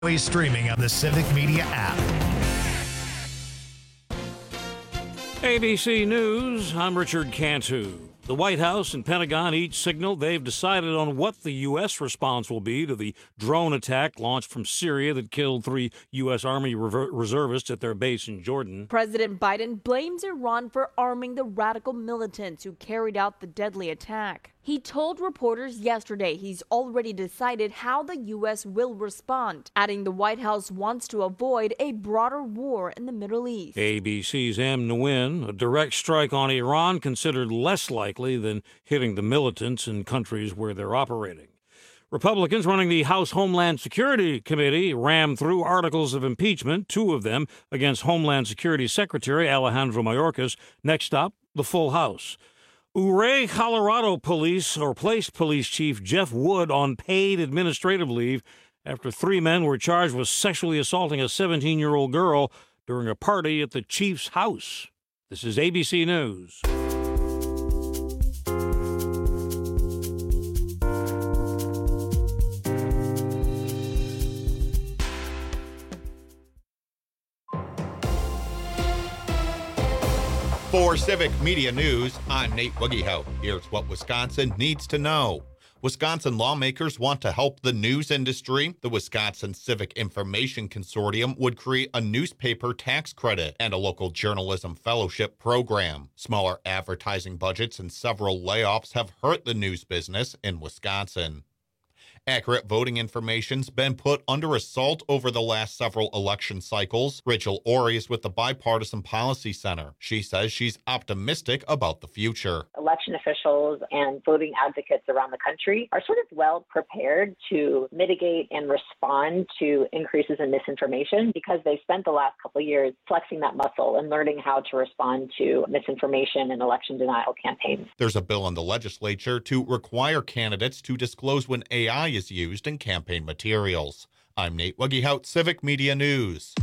Streaming on the Civic Media app. ABC News, I'm Richard Cantu. The White House and Pentagon each signaled they've decided on what the U.S. response will be to the drone attack launched from Syria that killed 3 U.S. Army reservists at their base in Jordan. President Biden blames Iran for arming the radical militants who carried out the deadly attack. He told reporters yesterday he's already decided how the U.S. will respond, adding the White House wants to avoid a broader war in the Middle East. ABC's Em Nguyen, a direct strike on Iran considered less likely than hitting the militants in countries where they're operating. Republicans running the House Homeland Security Committee rammed through articles of impeachment, 2 of them against Homeland Security Secretary Alejandro Mayorkas. Next up, the full House. Ouray, Colorado police placed police chief Jeff Wood on paid administrative leave after 3 men were charged with sexually assaulting a 17-year-old girl during a party at the chief's house. This is ABC News. For Civic Media News, I'm Nate Wuggehout. Here's what Wisconsin needs to know. Wisconsin lawmakers want to help the news industry. The Wisconsin Civic Information Consortium would create a newspaper tax credit and a local journalism fellowship program. Smaller advertising budgets and several layoffs have hurt the news business in Wisconsin. Accurate voting information's been put under assault over the last several election cycles. Rachel Ori is with the Bipartisan Policy Center. She says she's optimistic about the future. Election officials and voting advocates around the country are sort of well prepared to mitigate and respond to increases in misinformation because they spent the last couple of years flexing that muscle and learning how to respond to misinformation and election denial campaigns. There's a bill in the legislature to require candidates to disclose when AI is used in campaign materials. I'm Nate Wuggehout, Civic Media News.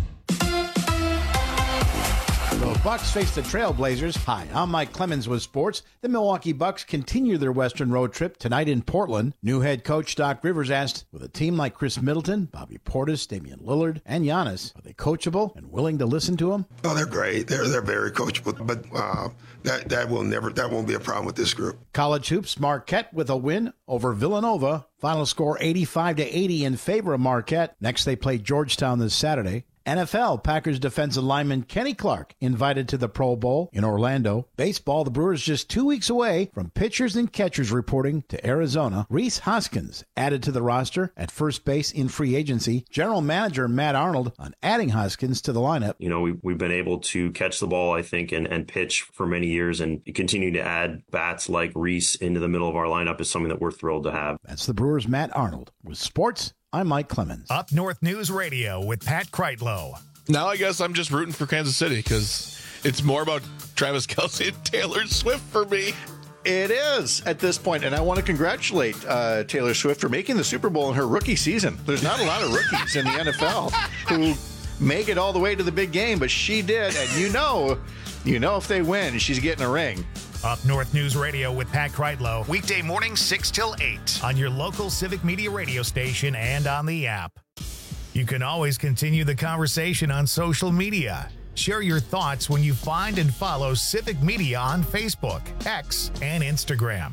The Bucks face the Trailblazers. Hi, I'm Mike Clemens with sports. The Milwaukee Bucks continue their Western road trip tonight in Portland. New head coach Doc Rivers asked, with a team like Chris Middleton, Bobby Portis, Damian Lillard, and Giannis, are they coachable and willing to listen to them? Oh, they're great. They're very coachable, but that won't be a problem with this group. College hoops, Marquette with a win over Villanova. Final score 85-80 in favor of Marquette. Next, they play Georgetown this Saturday. NFL, Packers defensive lineman Kenny Clark invited to the Pro Bowl in Orlando. Baseball, the Brewers just 2 weeks away from pitchers and catchers reporting to Arizona. Rhys Hoskins added to the roster at first base in free agency. General manager Matt Arnold on adding Hoskins to the lineup. You know, we've been able to catch the ball, I think, and pitch for many years, and continue to add bats like Rhys into the middle of our lineup is something that we're thrilled to have. That's the Brewers' Matt Arnold. With sports, I'm Mike Clemens. Up North News Radio with Pat Kreitlow. Now I guess I'm just rooting for Kansas City because it's more about Travis Kelce and Taylor Swift for me. It is at this point, and I want to congratulate Taylor Swift for making the Super Bowl in her rookie season. There's not a lot of rookies in the NFL who make it all the way to the big game, but she did, and you know if they win, she's getting a ring. Up North News Radio with Pat Kreitlow. Weekday morning 6 till 8 on your local Civic Media radio station and on the app. You can always continue the conversation on social media. Share your thoughts when you find and follow Civic Media on Facebook, X, and Instagram.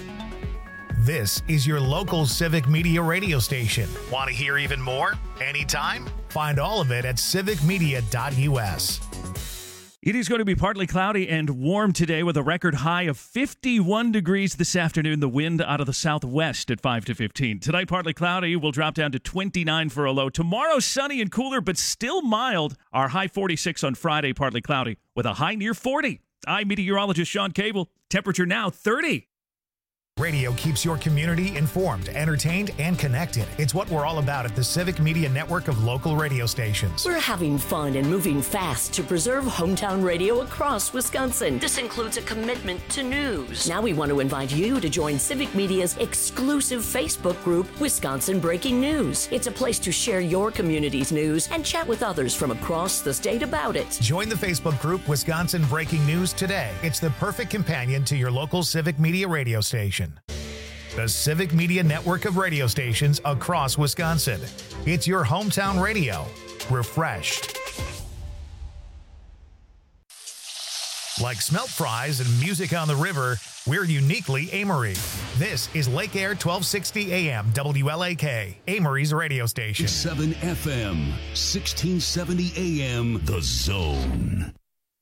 This is your local Civic Media radio station. Want to hear even more? Anytime? Find all of it at civicmedia.us. It is going to be partly cloudy and warm today with a record high of 51 degrees this afternoon. The wind out of the southwest at 5 to 15. Tonight, partly cloudy. We'll drop down to 29 for a low. Tomorrow, sunny and cooler, but still mild. Our high 46 on Friday, partly cloudy, with a high near 40. I'm meteorologist Sean Cable. Temperature now 30. Radio keeps your community informed, entertained, and connected. It's what we're all about at the Civic Media network of local radio stations. We're having fun and moving fast to preserve hometown radio across Wisconsin. This includes a commitment to news. Now we want to invite you to join Civic Media's exclusive Facebook group, Wisconsin Breaking News. It's a place to share your community's news and chat with others from across the state about it. Join the Facebook group, Wisconsin Breaking News today. It's the perfect companion to your local Civic Media radio station. the Civic Media network of radio stations across Wisconsin. It's your hometown radio, refreshed. Like smelt fries and music on the river, we're uniquely Amory. This is Lake Air 1260 AM WLAK, Amory's radio station. 7 FM, 1670 AM, The Zone.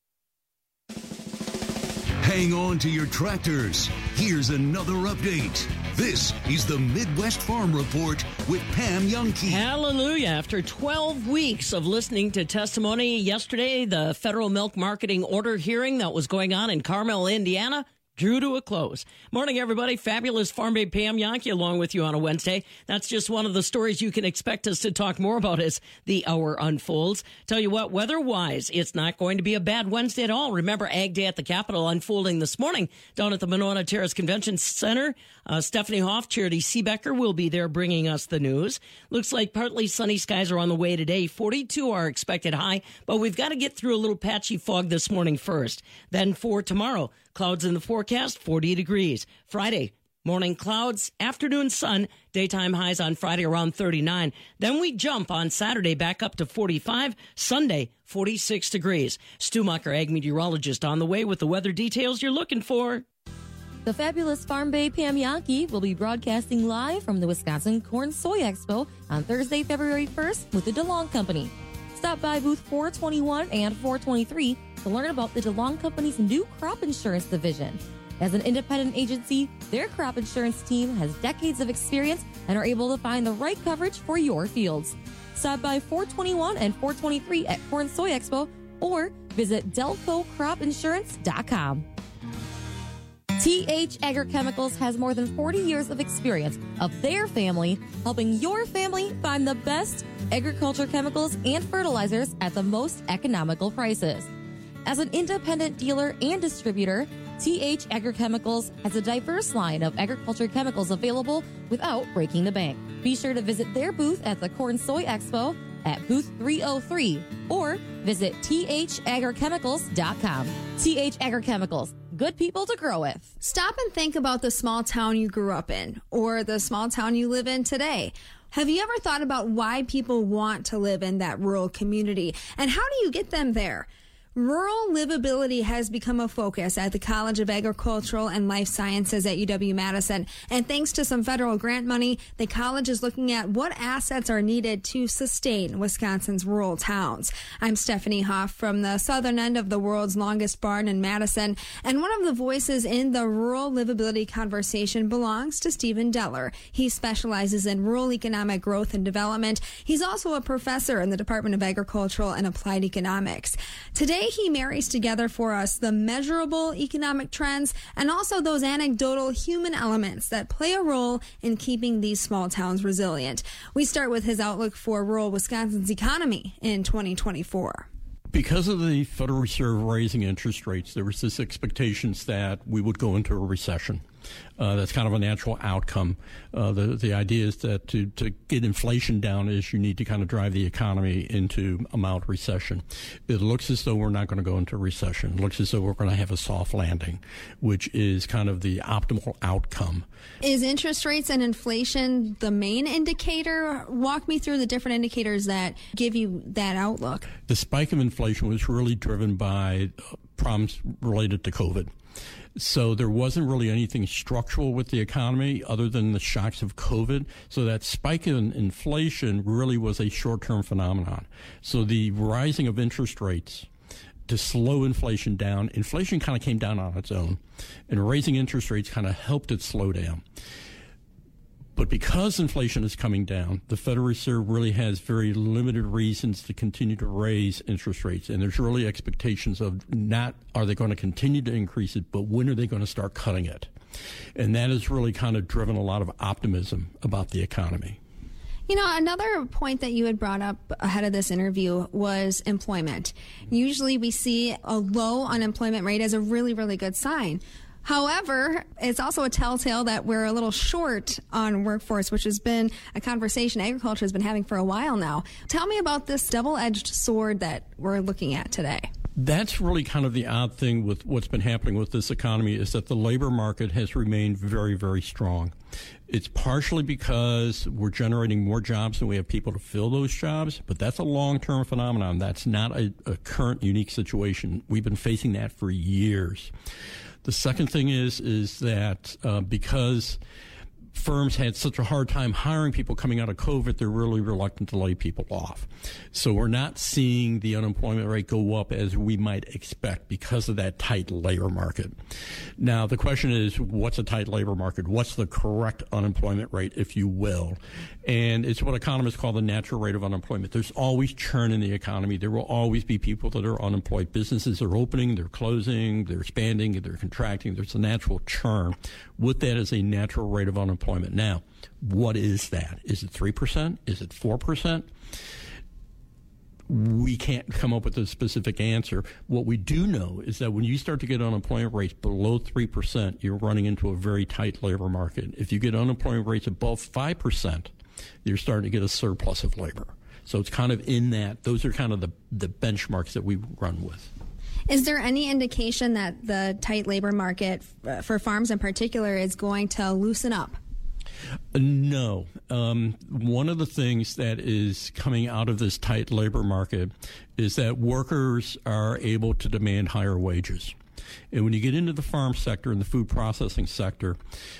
Hang on to your tractors. Here's another update. This is the Midwest Farm Report with Pam Youngkey. Hallelujah. After 12 weeks of listening to testimony yesterday, the federal milk marketing order hearing that was going on in Carmel, Indiana, drew to a close. Morning, everybody. Fabulous Farm Babe Pam Youngkey along with you on a Wednesday. That's just one of the stories you can expect us to talk more about as the hour unfolds. Tell you what, weather-wise, it's not going to be a bad Wednesday at all. Remember Ag Day at the Capitol unfolding this morning down at the Monona Terrace Convention Center. Stephanie Hoff, Charity Seebecker will be there bringing us the news. Looks like partly sunny skies are on the way today. 42 are expected high, but we've got to get through a little patchy fog this morning first. Then for tomorrow, clouds in the forecast, 40 degrees. Friday, morning clouds, afternoon sun, daytime highs on Friday around 39. Then we jump on Saturday back up to 45. Sunday, 46 degrees. Stu Mucker, ag meteorologist, on the way with the weather details you're looking for. The fabulous Farm Babe Pam Youngkey will be broadcasting live from the Wisconsin Corn Soy Expo on Thursday, February 1st with the DeLong Company. Stop by booth 421 and 423 to learn about the DeLong Company's new crop insurance division. As an independent agency, their crop insurance team has decades of experience and are able to find the right coverage for your fields. Stop by 421 and 423 at Corn Soy Expo or visit delcocropinsurance.com. TH Agrochemicals has more than 40 years of experience of their family helping your family find the best agriculture chemicals and fertilizers at the most economical prices. As an independent dealer and distributor, TH Agrochemicals has a diverse line of agriculture chemicals available without breaking the bank. Be sure to visit their booth at the Corn Soy Expo at booth 303 or visit thagrochemicals.com. TH Agrochemicals, good people to grow with. Stop and think about the small town you grew up in or the small town you live in today. Have you ever thought about why people want to live in that rural community and how do you get them there? Rural livability has become a focus at the College of Agricultural and Life Sciences at UW-Madison. And thanks to some federal grant money, the college is looking at what assets are needed to sustain Wisconsin's rural towns. I'm Stephanie Hoff from the southern end of the world's longest barn in Madison. And one of the voices in the rural livability conversation belongs to Stephen Deller. He specializes in rural economic growth and development. He's also a professor in the Department of Agricultural and Applied Economics. Today, he marries together for us the measurable economic trends and also those anecdotal human elements that play a role in keeping these small towns resilient. We start with his outlook for rural Wisconsin's economy in 2024. Because of the Federal Reserve raising interest rates, there was this expectations that we would go into a recession. That's kind of a natural outcome. The idea is that to get inflation down is you need to kind of drive the economy into a mild recession. It looks as though we're not going to go into a recession. It looks as though we're going to have a soft landing, which is kind of the optimal outcome. Is interest rates and inflation the main indicator? Walk me through the different indicators that give you that outlook. The spike of inflation was really driven by problems related to COVID. So there wasn't really anything structural with the economy other than the shocks of COVID. So that spike in inflation really was a short-term phenomenon. So the rising of interest rates to slow inflation down, inflation kind of came down on its own, and raising interest rates kind of helped it slow down. But because inflation is coming down, the Federal Reserve really has very limited reasons to continue to raise interest rates. And there's really expectations of not are they going to continue to increase it, but when are they going to start cutting it? And that has really kind of driven a lot of optimism about the economy. You know, another point that you had brought up ahead of this interview was employment. Usually we see a low unemployment rate as a really, really good sign. However, it's also a telltale that we're a little short on workforce, which has been a conversation agriculture has been having for a while now. Tell me about this double-edged sword that we're looking at today. That's really kind of the odd thing with what's been happening with this economy is that the labor market has remained very, very strong. It's partially because we're generating more jobs and we have people to fill those jobs, but that's a long-term phenomenon. That's not a current unique situation. We've been facing that for years. The second thing is that because firms had such a hard time hiring people coming out of COVID, they're really reluctant to lay people off. So we're not seeing the unemployment rate go up as we might expect because of that tight labor market. Now, the question is, what's a tight labor market? What's the correct unemployment rate, if you will? And it's what economists call the natural rate of unemployment. There's always churn in the economy. There will always be people that are unemployed. Businesses are opening, they're closing, they're expanding, they're contracting. There's a natural churn. With that is a natural rate of unemployment. Now, what is that? Is it 3%? Is it 4%? We can't come up with a specific answer. What we do know is that when you start to get unemployment rates below 3%, you're running into a very tight labor market. If you get unemployment rates above 5%, you're starting to get a surplus of labor. So it's kind of in that. Those are kind of the benchmarks that we run with. Is there any indication that the tight labor market for farms in particular is going to loosen up? No. One of the things that is coming out of this tight labor market is that workers are able to demand higher wages. And when you get into the farm sector and the food processing sector,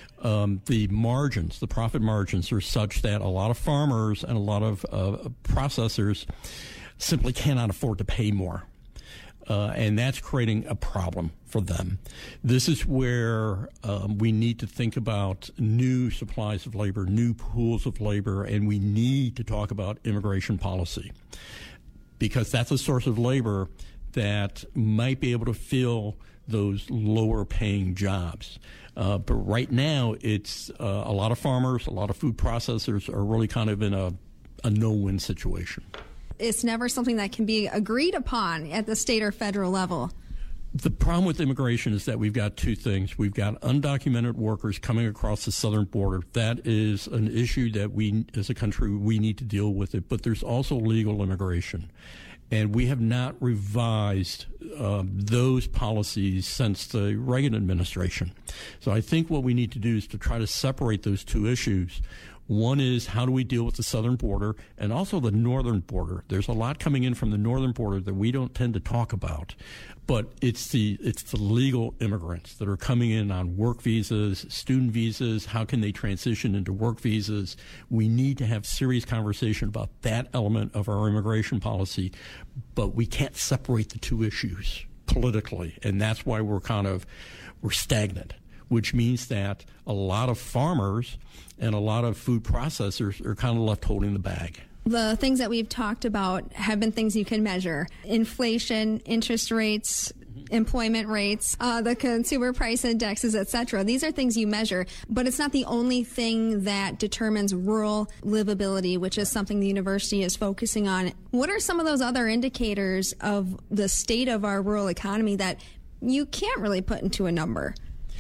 the margins, the profit margins are such that a lot of farmers and a lot of processors simply cannot afford to pay more. And that's creating a problem for them. This is where we need to think about new supplies of labor, new pools of labor, and we need to talk about immigration policy because that's a source of labor that might be able to fill those lower paying jobs. But right now, it's a lot of farmers, a lot of food processors are really kind of in a no-win situation. It's never something that can be agreed upon at the state or federal level. The problem with immigration is that we've got two things. We've got undocumented workers coming across the southern border. That is an issue that we, as a country, we need to deal with it. But there's also legal immigration. And we have not revised those policies since the Reagan administration. So I think what we need to do is to try to separate those two issues. One is how do we deal with the southern border and also the northern border. There's a lot coming in from the northern border that we don't tend to talk about, but it's the legal immigrants that are coming in on work visas, student visas. How can they transition into work visas? We need to have serious conversation about that element of our immigration policy, but we can't separate the two issues politically, and that's why we're stagnant, which means that a lot of farmers and a lot of food processors are kind of left holding the bag. The things that we've talked about have been things you can measure. Inflation, interest rates, employment rates, the consumer price indexes, etc. These are things you measure, but it's not the only thing that determines rural livability, which is something the university is focusing on. What are some of those other indicators of the state of our rural economy that you can't really put into a number?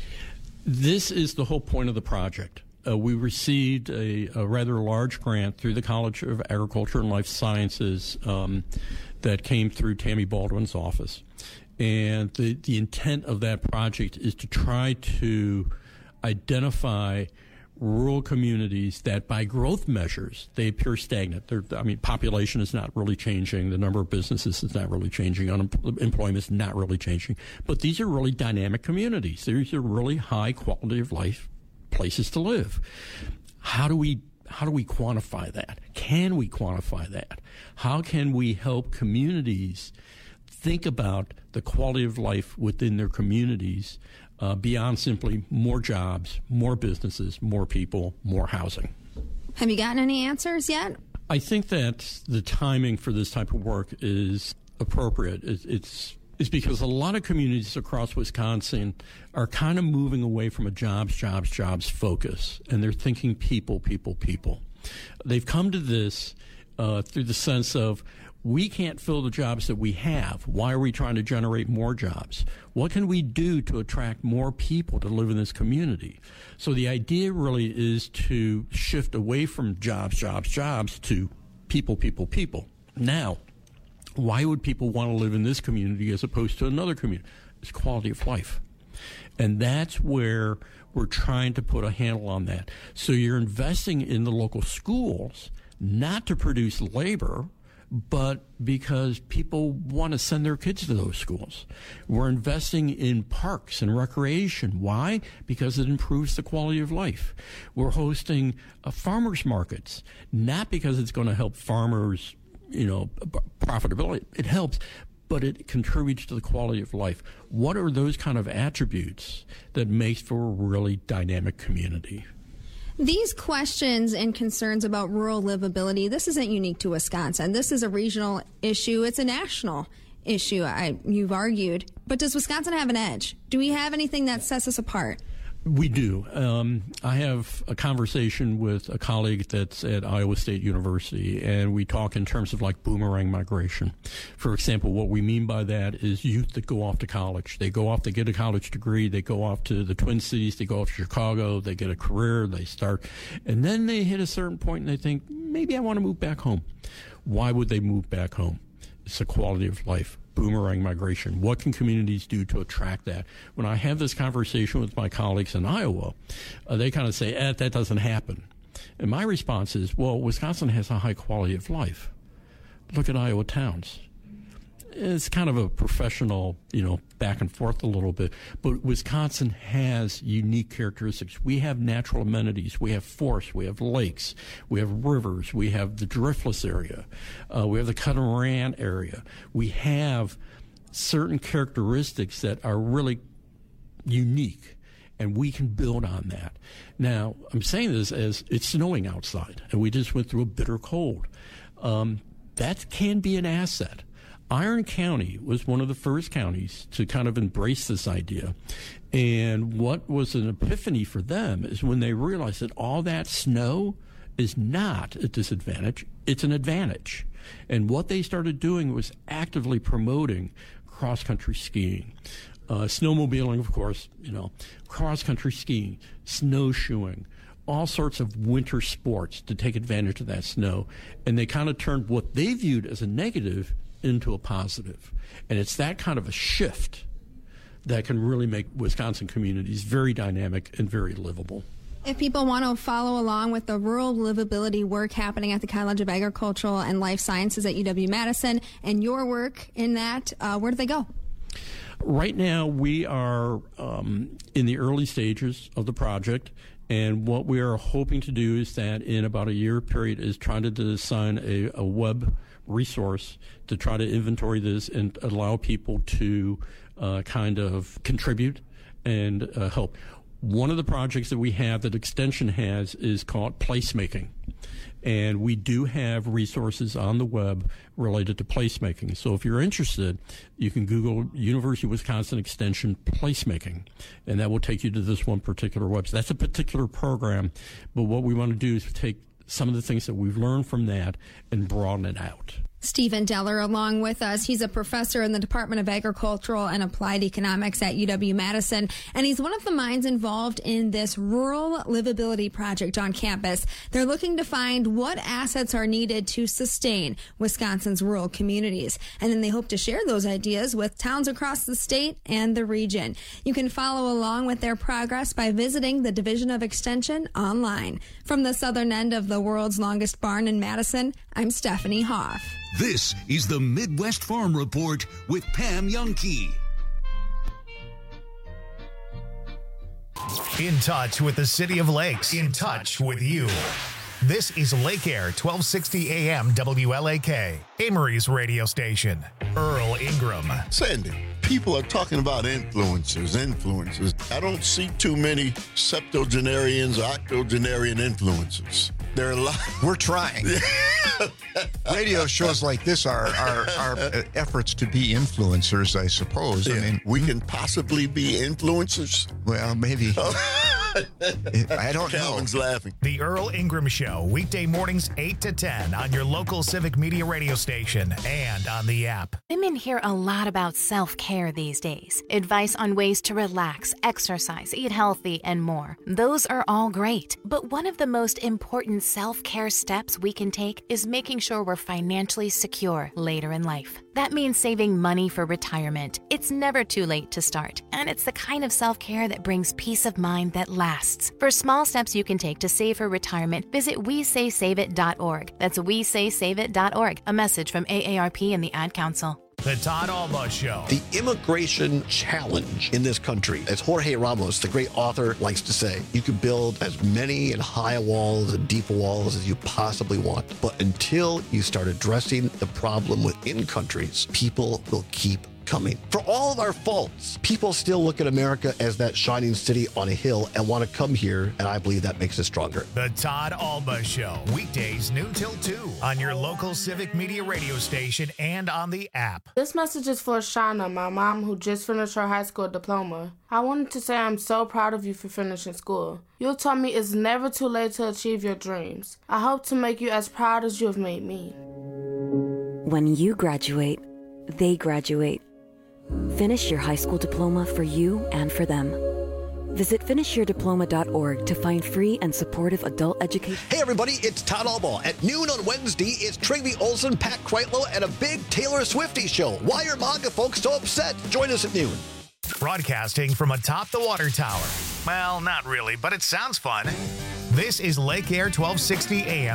This is the whole point of the project. We received a rather large grant through the College of Agriculture and Life Sciences that came through Tammy Baldwin's office. And the intent of that project is to try to identify rural communities that by growth measures, they appear stagnant. Population is not really changing. The number of businesses is not really changing. Unemployment is not really changing. But these are really dynamic communities. These are really high quality of life places to live. How do we quantify that? Can we quantify that? How can we help communities think about the quality of life within their communities beyond simply more jobs, more businesses, more people, more housing? Have you gotten any answers yet? I think that the timing for this type of work is appropriate. It's because a lot of communities across Wisconsin are kind of moving away from a jobs focus, and they're thinking people. They've come to this through the sense of, we can't fill the jobs that we have. Why are we trying to generate more jobs? What can we do to attract more people to live in this community? So the idea really is to shift away from jobs to people. Now, Why would people want to live in this community as opposed to another community? It's quality of life. And that's where we're trying to put a handle on that. So you're investing in the local schools, not to produce labor, but because people want to send their kids to those schools. We're investing in parks and recreation. Why? Because it improves the quality of life. We're hosting farmers markets, not because it's going to help farmers, profitability. It helps, but it contributes to the quality of life. What are those kind of attributes that makes for a really dynamic community? These questions and concerns about rural livability, this isn't unique to Wisconsin. This is a regional issue. It's a national issue, you've argued. But does Wisconsin have an edge? Do we have anything that sets us apart? We do. I have a conversation with a colleague that's at Iowa State University, and we talk in terms of like boomerang migration. For example, what we mean by that is youth that go off to college. They go off, they get a college degree, they go off to the Twin Cities, they go off to Chicago, they get a career, they start, and then they hit a certain point and they think, maybe I want to move back home. Why would they move back home? It's the quality of life. Boomerang migration. What can communities do to attract that? When I have this conversation with my colleagues in Iowa, they kind of say, that doesn't happen. And my response is, well, Wisconsin has a high quality of life. Look at Iowa towns. It's kind of a professional, back and forth a little bit. But Wisconsin has unique characteristics. We have natural amenities. We have forests. We have lakes. We have rivers. We have the Driftless area. We have the Catamaran area. We have certain characteristics that are really unique, and we can build on that. Now, I'm saying this as it's snowing outside, and we just went through a bitter cold. That can be an asset. Iron County was one of the first counties to kind of embrace this idea. And what was an epiphany for them is when they realized that all that snow is not a disadvantage, it's an advantage. And what they started doing was actively promoting cross-country skiing. Snowmobiling, of course, cross-country skiing, snowshoeing, all sorts of winter sports to take advantage of that snow. And they kind of turned what they viewed as a negative into a positive. And it's that kind of a shift that can really make Wisconsin communities very dynamic and very livable. If people want to follow along with the rural livability work happening at the College of Agricultural and Life Sciences at UW-Madison and your work in that, where do they go? Right now, we are in the early stages of the project. And what we are hoping to do is that in about a year period is trying to design a web resource to try to inventory this and allow people to kind of contribute and help. One of the projects that we have that Extension has is called Placemaking. And we do have resources on the web related to placemaking. So if you're interested, you can Google University of Wisconsin Extension Placemaking, and that will take you to this one particular website. That's a particular program, but what we want to do is take some of the things that we've learned from that and broaden it out. Stephen Deller along with us. He's a professor in the Department of Agricultural and Applied Economics at UW-Madison, and he's one of the minds involved in this rural livability project on campus. They're looking to find what assets are needed to sustain Wisconsin's rural communities, and then they hope to share those ideas with towns across the state and the region. You can follow along with their progress by visiting the Division of Extension online. From the southern end of the world's longest barn in Madison, I'm Stephanie Hoff. This is the Midwest Farm Report with Pam Jahnke. In touch with the City of Lakes. In touch with you. This is Lake Air 1260 AM WLAK, Amory's radio station. Earl Ingram. Sandy, people are talking about influencers. I don't see too many septuagenarians or octogenarian influencers. There are a lot. We're trying. Radio shows like this are efforts to be influencers, I suppose. Yeah. I mean, we can possibly be influencers. Well, maybe. I don't know. Calvin's laughing. The Earl Ingram Show, weekday mornings 8 to 10 on your local Civic Media radio station and on the app. Women hear a lot about self-care these days. Advice on ways to relax, exercise, eat healthy, and more. Those are all great. But one of the most important self-care steps we can take is making sure we're financially secure later in life. That means saving money for retirement. It's never too late to start, and it's the kind of self-care that brings peace of mind that lasts. For small steps you can take to save for retirement, visit WeSaySaveIt.org. That's WeSaySaveIt.org. A message from AARP and the Ad Council. The Todd Alba Show. The immigration challenge in this country, as Jorge Ramos, the great author, likes to say, you can build as many and high walls and deep walls as you possibly want. But until you start addressing the problem within countries, people will keep coming. For all of our faults, people still look at America as that shining city on a hill and want to come here, and I believe that makes us stronger. The Todd Alba Show, weekdays noon till 2 on your local Civic Media radio station and on the app. This message is for Shauna, my mom, who just finished her high school diploma. I wanted to say I'm so proud of you for finishing school. You taught me it's never too late to achieve your dreams. I hope to make you as proud as you have made me. When you graduate, they graduate. Finish your high school diploma for you and for them. Visit finishyourdiploma.org to find free and supportive adult education. Hey everybody, it's Todd Alba. At noon on Wednesday, it's Trygve Olsen, Pat Kreitlow, and a big Taylor Swiftie show. Why are MAGA folks so upset? Join us at noon. Broadcasting from atop the water tower. Well, not really, but it sounds fun. This is Lake Air 1260 AM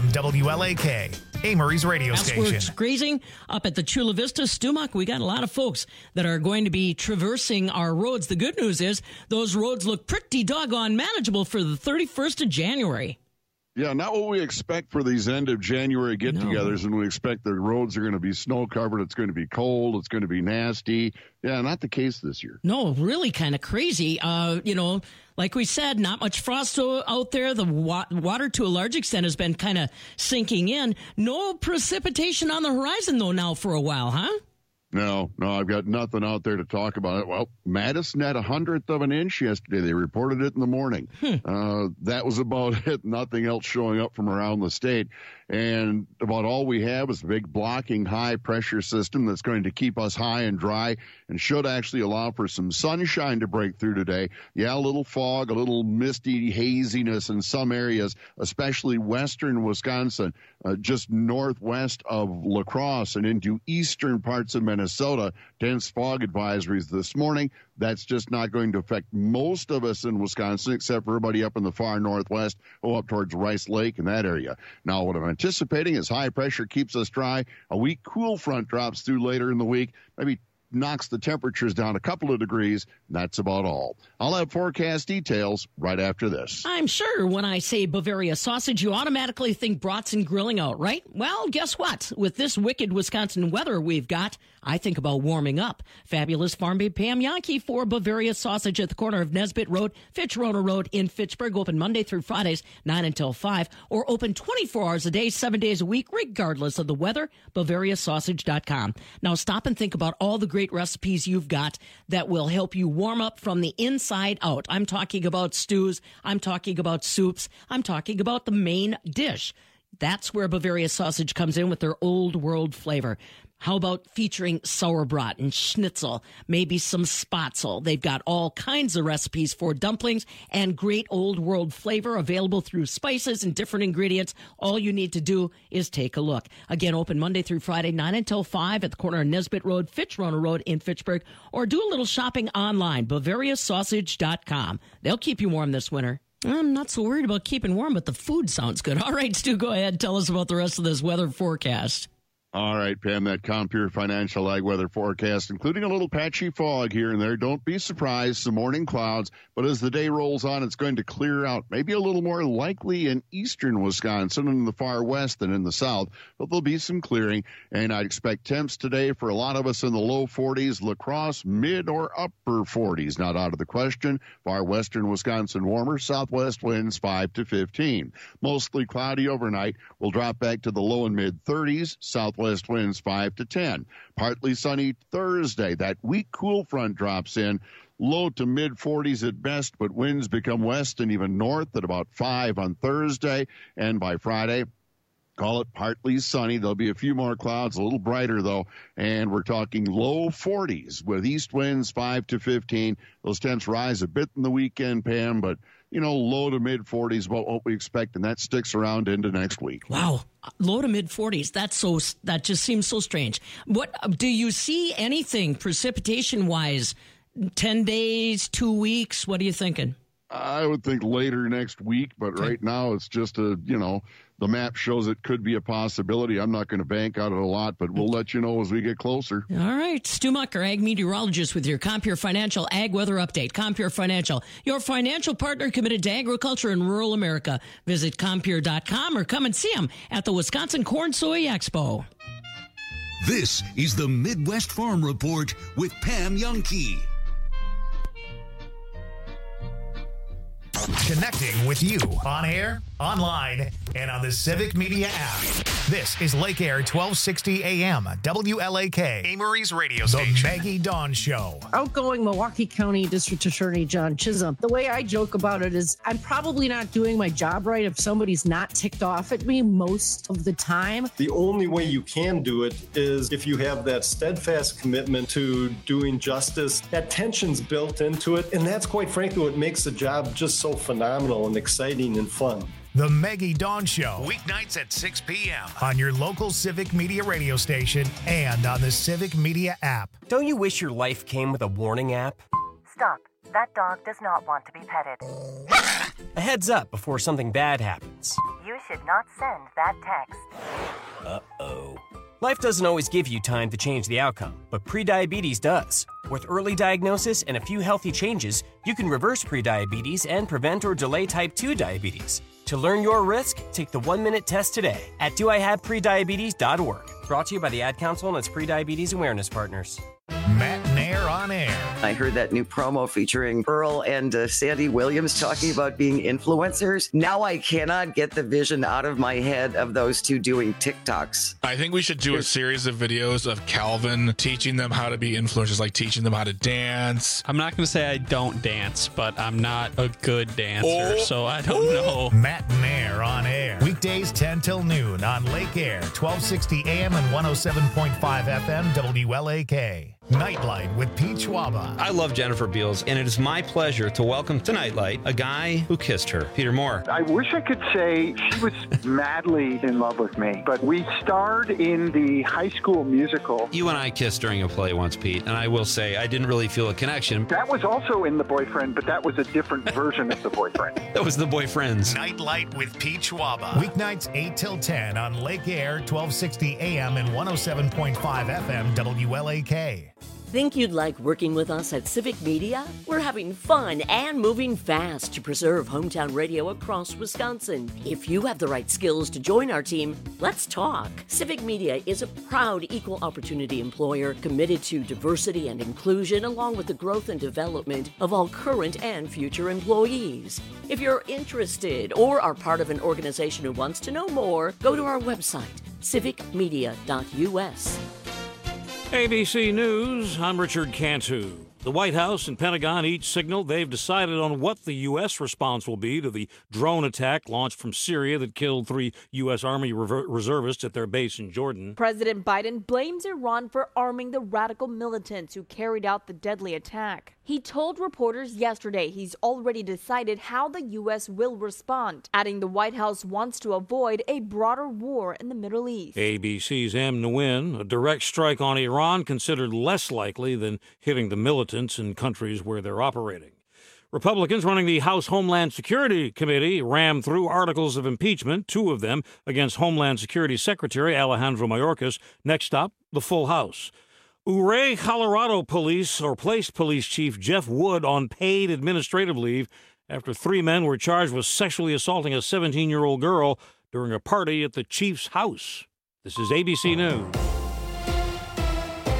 WLAK, Amory's radio station. We're grazing up at the Chula Vista Stumach. We got a lot of folks that are going to be traversing our roads. The good news is those roads look pretty doggone manageable for the 31st of January. Yeah, not what we expect for these end of January get-togethers, and we expect the roads are going to be snow-covered, it's going to be cold, it's going to be nasty. Yeah, not the case this year. No, really kind of crazy. Like we said, not much frost out there. The water, to a large extent, has been kind of sinking in. No precipitation on the horizon, though, now for a while, huh? No, I've got nothing out there to talk about it. Well, Madison had 100th of an inch yesterday. They reported it in the morning. That was about it. Nothing else showing up from around the state. And about all we have is a big blocking high-pressure system that's going to keep us high and dry and should actually allow for some sunshine to break through today. Yeah, a little fog, a little misty haziness in some areas, especially western Wisconsin, just northwest of La Crosse and into eastern parts of Minnesota. Dense fog advisories this morning. That's just not going to affect most of us in Wisconsin, except for everybody up in the far northwest, up towards Rice Lake and that area. Now, what I'm anticipating is high pressure keeps us dry. A weak cool front drops through later in the week, maybe knocks the temperatures down a couple of degrees. That's about all. I'll have forecast details right after this. I'm sure when I say Bavaria sausage, you automatically think brats and grilling out, right? Well, guess what? With this wicked Wisconsin weather we've got, I think about warming up. Fabulous Farm Babe Pam Yankee for Bavaria sausage at the corner of Nesbitt Road, Fitch-Rona Road in Fitchburg. Open Monday through Fridays, 9 until 5, or open 24 hours a day, 7 days a week, regardless of the weather. BavariaSausage.com. Now stop and think about all the great recipes you've got that will help you warm up from the inside out. I'm talking about stews. I'm talking about soups. I'm talking about the main dish. That's where Bavaria Sausage comes in with their old world flavor. How about featuring sauerbraten and schnitzel, maybe some spatzel? They've got all kinds of recipes for dumplings and great old world flavor available through spices and different ingredients. All you need to do is take a look. Again, open Monday through Friday, 9 until 5 at the corner of Nesbitt Road, Fitch-Rona Road in Fitchburg, or do a little shopping online, BavariaSausage.com. They'll keep you warm this winter. I'm not so worried about keeping warm, but the food sounds good. All right, Stu, go ahead. Tell us about the rest of this weather forecast. All right, Pam, that Compure Financial Ag weather forecast, including a little patchy fog here and there. Don't be surprised, some morning clouds, but as the day rolls on, it's going to clear out. Maybe a little more likely in eastern Wisconsin and in the far west than in the south, but there'll be some clearing, and I'd expect temps today for a lot of us in the low 40s, La Crosse, mid or upper 40s, not out of the question. Far western Wisconsin warmer, southwest winds 5 to 15. Mostly cloudy overnight. We'll drop back to the low and mid 30s, southwest winds 5 to 10. Partly sunny Thursday. That weak cool front drops in. low to mid 40s at best, but winds become west and even north at about 5 on Thursday. And by Friday, call it partly sunny. There'll be a few more clouds, a little brighter, though. And we're talking low 40s with east winds 5 to 15. Those temps rise a bit in the weekend, Pam, but, low to mid 40s about what we expect, and that sticks around into next week. Wow. Low to mid 40s. That just seems so strange. What do you see anything precipitation wise? 10 days, 2 weeks? What are you thinking? I would think later next week, but right now it's just the map shows it could be a possibility. I'm not going to bank on it a lot, but we'll let you know as we get closer. All right. Stu Mucker, ag meteorologist with your Compure Financial Ag Weather Update. Compure Financial, your financial partner committed to agriculture in rural America. Visit Compure.com or come and see them at the Wisconsin Corn Soy Expo. This is the Midwest Farm Report with Pam Jahnke. Connecting with you on air, online, and on the Civic Media app. This is Lake Air 1260 AM, WLAK, Amory's radio station. The Maggie Dawn Show. Outgoing Milwaukee County District Attorney John Chisholm. The way I joke about it is I'm probably not doing my job right if somebody's not ticked off at me most of the time. The only way you can do it is if you have that steadfast commitment to doing justice. That tension's built into it, and that's quite frankly what makes the job just so phenomenal and exciting and fun. The Maggie Dawn Show, weeknights at 6 p.m. on your local Civic Media radio station and on the Civic Media app. Don't you wish your life came with a warning app? Stop. That dog does not want to be petted. A heads up before something bad happens. You should not send that text. Uh-oh. Life doesn't always give you time to change the outcome, but prediabetes does. With early diagnosis and a few healthy changes, you can reverse prediabetes and prevent or delay type 2 diabetes. To learn your risk, take the 1-minute test today at doihaveprediabetes.org. Brought to you by the Ad Council and its Prediabetes Awareness Partners. Matt Nair on air. I heard that new promo featuring Earl and Sandy Williams talking about being influencers. Now I cannot get the vision out of my head of those two doing TikToks. I think we should do a series of videos of Calvin teaching them how to be influencers, like teaching them how to dance. I'm not going to say I don't dance, but I'm not a good dancer, so I don't know. Matt Nair on air. Weekdays 10 till noon on Lake Air, 1260 AM and 107.5 FM WLAK. Nightlight with Pete Schwaba. I love Jennifer Beals, and it is my pleasure to welcome to Nightlight a guy who kissed her, Peter Moore. I wish I could say she was madly in love with me, but we starred in the High School Musical. You and I kissed during a play once, Pete, and I will say I didn't really feel a connection. That was also in The Boyfriend, but that was a different version of The Boyfriend. That was The Boyfriends. Nightlight with Pete Schwaba. Weeknights 8 till 10 on Lake Air, 1260 AM and 107.5 FM WLAK. Think you'd like working with us at Civic Media? We're having fun and moving fast to preserve hometown radio across Wisconsin. If you have the right skills to join our team, let's talk. Civic Media is a proud equal opportunity employer committed to diversity and inclusion along with the growth and development of all current and future employees. If you're interested or are part of an organization who wants to know more, go to our website, civicmedia.us. ABC News, I'm Richard Cantu. The White House and Pentagon each signaled they've decided on what the U.S. response will be to the drone attack launched from Syria that killed 3 U.S. Army reservists at their base in Jordan. President Biden blames Iran for arming the radical militants who carried out the deadly attack. He told reporters yesterday he's already decided how the U.S. will respond, adding the White House wants to avoid a broader war in the Middle East. ABC's M. Nguyen, a direct strike on Iran considered less likely than hitting the militants in countries where they're operating. Republicans running the House Homeland Security Committee rammed through articles of impeachment, 2 of them against Homeland Security Secretary Alejandro Mayorkas. Next up, the full House. Ouray, Colorado police placed police chief Jeff Wood on paid administrative leave after 3 men were charged with sexually assaulting a 17-year-old girl during a party at the chief's house. This is ABC News.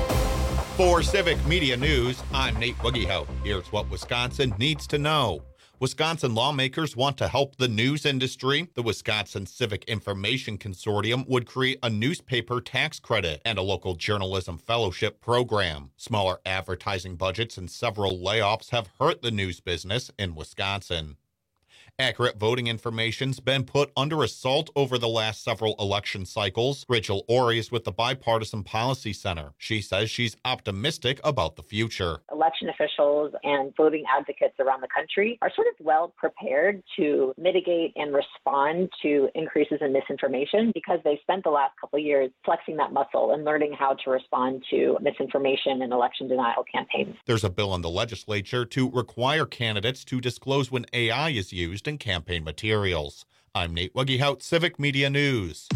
For Civic Media News, I'm Nate Wuggehout. Here's what Wisconsin needs to know. Wisconsin lawmakers want to help the news industry. The Wisconsin Civic Information Consortium would create a newspaper tax credit and a local journalism fellowship program. Smaller advertising budgets and several layoffs have hurt the news business in Wisconsin. Accurate voting information's been put under assault over the last several election cycles. Rachel Ori is with the Bipartisan Policy Center. She says she's optimistic about the future. Election officials and voting advocates around the country are sort of well prepared to mitigate and respond to increases in misinformation because they spent the last couple of years flexing that muscle and learning how to respond to misinformation and election denial campaigns. There's a bill in the legislature to require candidates to disclose when AI is used in campaign materials. I'm Nate Wuggehout, Civic Media News.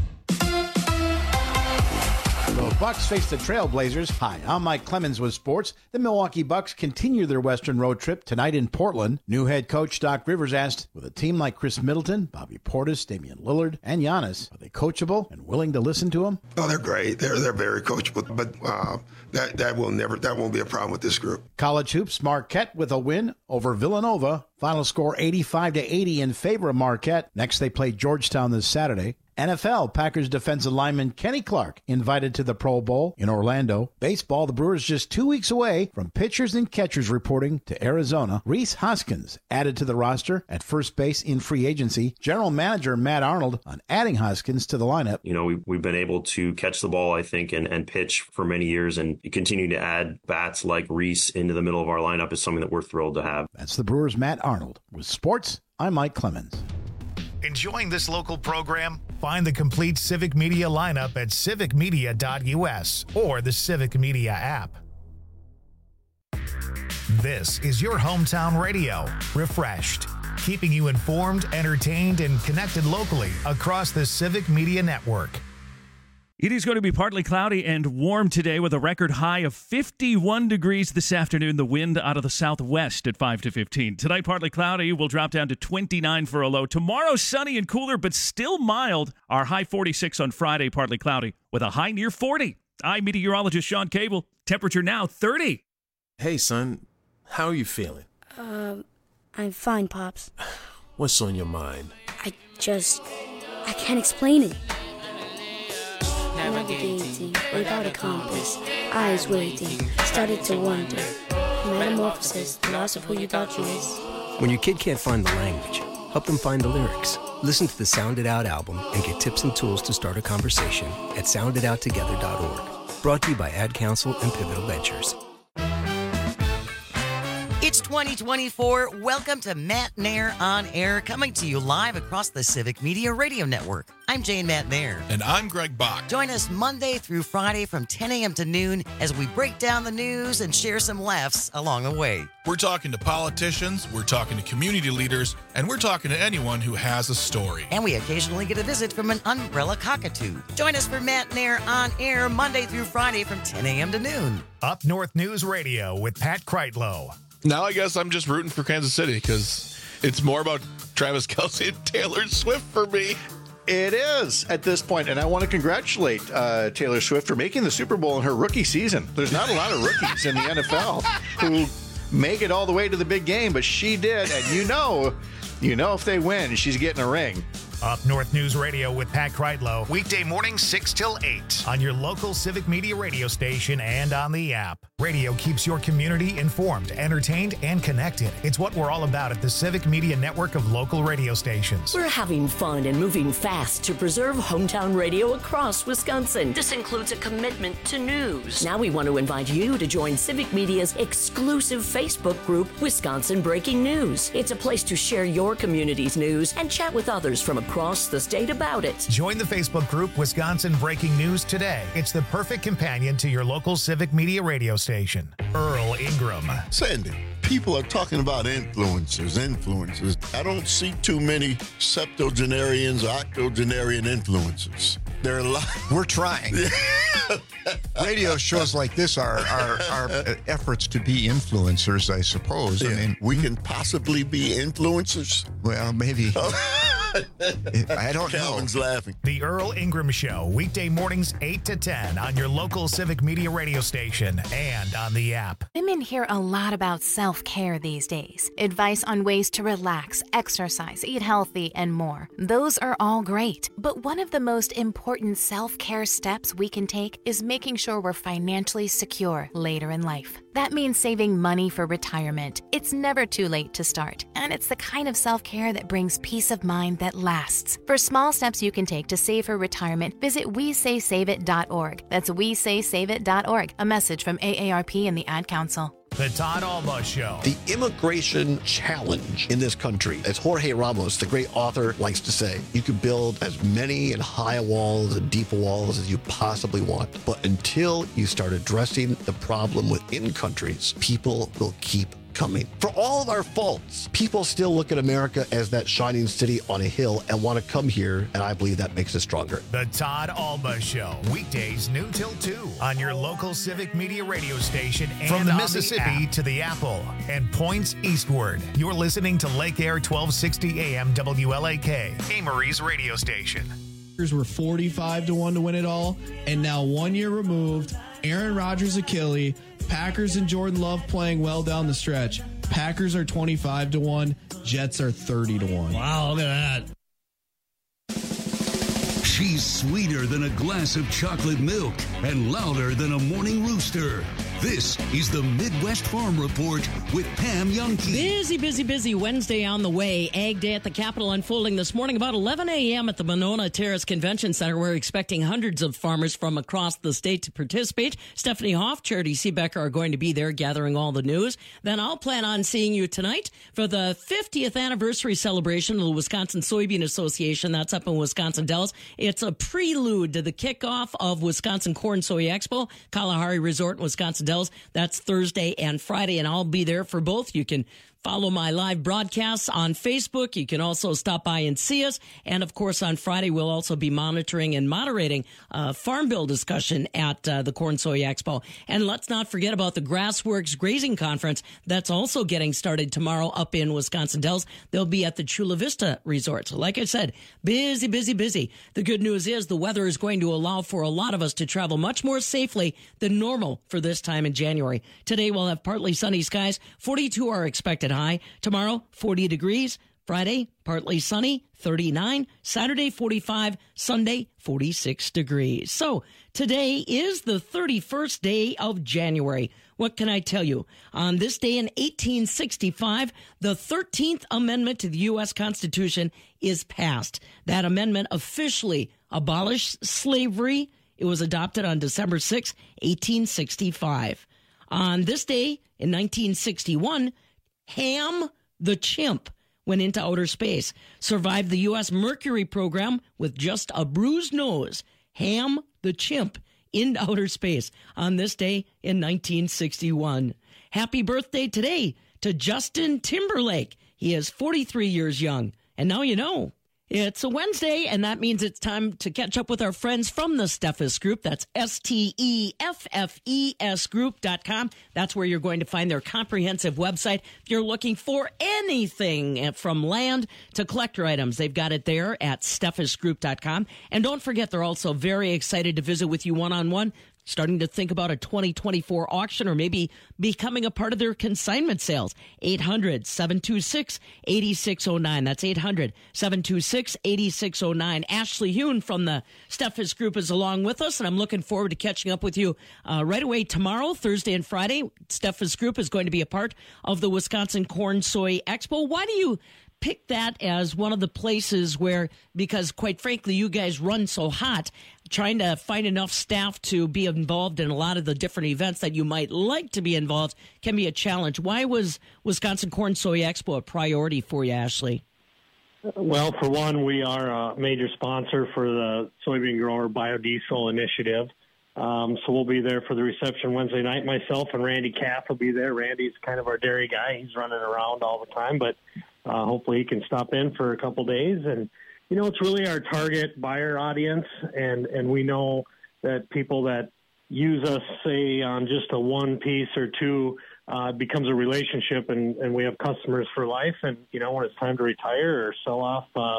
The Bucks face the Trailblazers. Hi, I'm Mike Clemens with sports. The Milwaukee Bucks continue their Western road trip tonight in Portland. New head coach Doc Rivers asked, with a team like Chris Middleton, Bobby Portis, Damian Lillard, and Giannis, are they coachable and willing to listen to them? Oh, they're great. They're very coachable, but that won't be a problem with this group. College hoops, Marquette with a win over Villanova. Final score 85-80 in favor of Marquette. Next, they play Georgetown this Saturday. NFL, Packers defensive lineman Kenny Clark invited to the Pro Bowl in Orlando. Baseball, the Brewers just 2 weeks away from pitchers and catchers reporting to Arizona. Rhys Hoskins added to the roster at first base in free agency. General manager Matt Arnold on adding Hoskins to the lineup. You know, we've been able to catch the ball, I think, and pitch for many years, and continue to add bats like Rhys into the middle of our lineup is something that we're thrilled to have. That's the Brewers' Matt Arnold. With sports, I'm Mike Clemens. Enjoying this local program? Find the complete Civic Media lineup at civicmedia.us or the Civic Media app. This is your hometown radio, refreshed, keeping you informed, entertained, and connected locally across the Civic Media Network. It is going to be partly cloudy and warm today with a record high of 51 degrees this afternoon. The wind out of the southwest at 5 to 15. Tonight, partly cloudy. We'll drop down to 29 for a low. Tomorrow, sunny and cooler, but still mild. Our high 46 on Friday, partly cloudy, with a high near 40. I'm meteorologist Sean Cable. Temperature now 30. Hey, son. How are you feeling? I'm fine, Pops. What's on your mind? I can't explain it. Navigating without a compass, eyes waiting, started to wonder. Metamorphosis, the loss of who you thought you was. When your kid can't find the language, help them find the lyrics. Listen to the Sound It Out album and get tips and tools to start a conversation at sounditouttogether.org. Brought to you by Ad Council and Pivotal Ventures. It's 2024. Welcome to Matt Nair on Air, coming to you live across the Civic Media Radio Network. I'm Jane Matt Nair. And I'm Greg Bach. Join us Monday through Friday from 10 a.m. to noon as we break down the news and share some laughs along the way. We're talking to politicians, we're talking to community leaders, and we're talking to anyone who has a story. And we occasionally get a visit from an umbrella cockatoo. Join us for Matt Nair on Air Monday through Friday from 10 a.m. to noon. Up North News Radio with Pat Kreitlow. Now I guess I'm just rooting for Kansas City because it's more about Travis Kelce and Taylor Swift for me. It is at this point, and I want to congratulate Taylor Swift for making the Super Bowl in her rookie season. There's not a lot of rookies in the NFL who make it all the way to the big game, but she did, and you know if they win, she's getting a ring. Up North News Radio with Pat Kreitlow, weekday mornings 6 till 8 on your local Civic Media radio station and on the app. Radio keeps your community informed, entertained, and connected. It's what we're all about at the Civic Media network of local radio stations. We're having fun and moving fast to preserve hometown radio across Wisconsin. This includes a commitment to news. Now we want to invite you to join Civic Media's exclusive Facebook group, Wisconsin Breaking News. It's a place to share your community's news and chat with others from across the state about it. Join the Facebook group Wisconsin Breaking News today. It's the perfect companion to your local Civic Media radio station. Earl Ingram. Sandy, people are talking about influencers. I don't see too many septuagenarians or octogenarian influencers. There are a lot. We're trying. Radio shows like this are efforts to be influencers, I suppose. Yeah. I mean, we can possibly be influencers. Well, maybe. I don't know. Calvin's laughing. The Earl Ingram Show, weekday mornings 8 to 10 on your local Civic Media radio station and on the app. Women hear a lot about self-care these days. Advice on ways to relax, exercise, eat healthy, and more. Those are all great. But one of the most important self-care steps we can take is making sure we're financially secure later in life. That means saving money for retirement. It's never too late to start, and it's the kind of self-care that brings peace of mind that lasts. For small steps you can take to save for retirement, visit WeSaySaveIt.org. That's WeSaySaveIt.org. A message from AARP and the Ad Council. The Todd Alba Show. The immigration challenge in this country, as Jorge Ramos, the great author, likes to say, you can build as many and high walls and deep walls as you possibly want. But until you start addressing the problem within countries, people will keep coming. For all of our faults, people still look at America as that shining city on a hill and want to come here, and I believe that makes us stronger. The Todd Alba Show, weekdays noon till 2 on your local Civic Media radio station and from the Mississippi to the Apple and points eastward. You're listening to Lake Air 1260 AM WLAK, Amory's radio station. Were 45-1 to win it all, and now 1 year removed, Aaron Rodgers' Achilles, Packers and Jordan Love playing well down the stretch. Packers are 25-1, Jets are 30-1. Wow, look at that. She's sweeter than a glass of chocolate milk and louder than a morning rooster. This is the Midwest Farm Report with Pam Youngkey. Busy Wednesday on the way. Ag Day at the Capitol unfolding this morning about 11 a.m. at the Monona Terrace Convention Center. We're expecting hundreds of farmers from across the state to participate. Stephanie Hoff, Charity Seebecker are going to be there gathering all the news. Then I'll plan on seeing you tonight for the 50th anniversary celebration of the Wisconsin Soybean Association. That's up in Wisconsin Dells. It's a prelude to the kickoff of Wisconsin Corn Soy Expo, Kalahari Resort in Wisconsin Dells. That's Thursday and Friday, and I'll be there for both. You can follow my live broadcasts on Facebook. You can also stop by and see us. And, of course, on Friday, we'll also be monitoring and moderating a Farm Bill discussion at the Corn Soy Expo. And let's not forget about the Grassworks Grazing Conference. That's also getting started tomorrow up in Wisconsin Dells. They'll be at the Chula Vista Resort. So, like I said, busy. The good news is the weather is going to allow for a lot of us to travel much more safely than normal for this time in January. Today, we'll have partly sunny skies. 42 are expected high. Tomorrow, 40 degrees. Friday, partly sunny, 39. Saturday, 45. Sunday, 46 degrees. So today is the 31st day of January. What can I tell you? On this day in 1865, the 13th Amendment to the U.S. Constitution is passed. That amendment officially abolished slavery. It was adopted on December 6, 1865. On this day in 1961, Ham the chimp went into outer space, survived the U.S. Mercury program with just a bruised nose. Ham the chimp in outer space on this day in 1961. Happy birthday today to Justin Timberlake. He is 43 years young. And now you know. It's a Wednesday, and that means it's time to catch up with our friends from the Steffes Group. That's STEFFES Group.com. That's where you're going to find their comprehensive website. If you're looking for anything from land to collector items, they've got it there at SteffesGroup.com. And don't forget, they're also very excited to visit with you one-on-one. Starting to think about a 2024 auction or maybe becoming a part of their consignment sales. 800-726-8609. That's 800-726-8609. Ashley Hune from the Steffes Group is along with us, and I'm looking forward to catching up with you right away tomorrow, Thursday and Friday. Steffes Group is going to be a part of the Wisconsin Corn Soy Expo. Why do you pick that as one of the places where, because quite frankly, you guys run so hot, trying to find enough staff to be involved in a lot of the different events that you might like to be involved can be a challenge. Why was Wisconsin Corn Soy Expo a priority for you, Ashley? Well, for one, we are a major sponsor for the Soybean Grower Biodiesel Initiative. So we'll be there for the reception Wednesday night. Myself and Randy Kath will be there. Randy's kind of our dairy guy. He's running around all the time, but hopefully he can stop in for a couple days. And, you know, it's really our target buyer audience, and we know that people that use us, say, on just a one piece or two, becomes a relationship, and we have customers for life. And, you know, when it's time to retire or sell off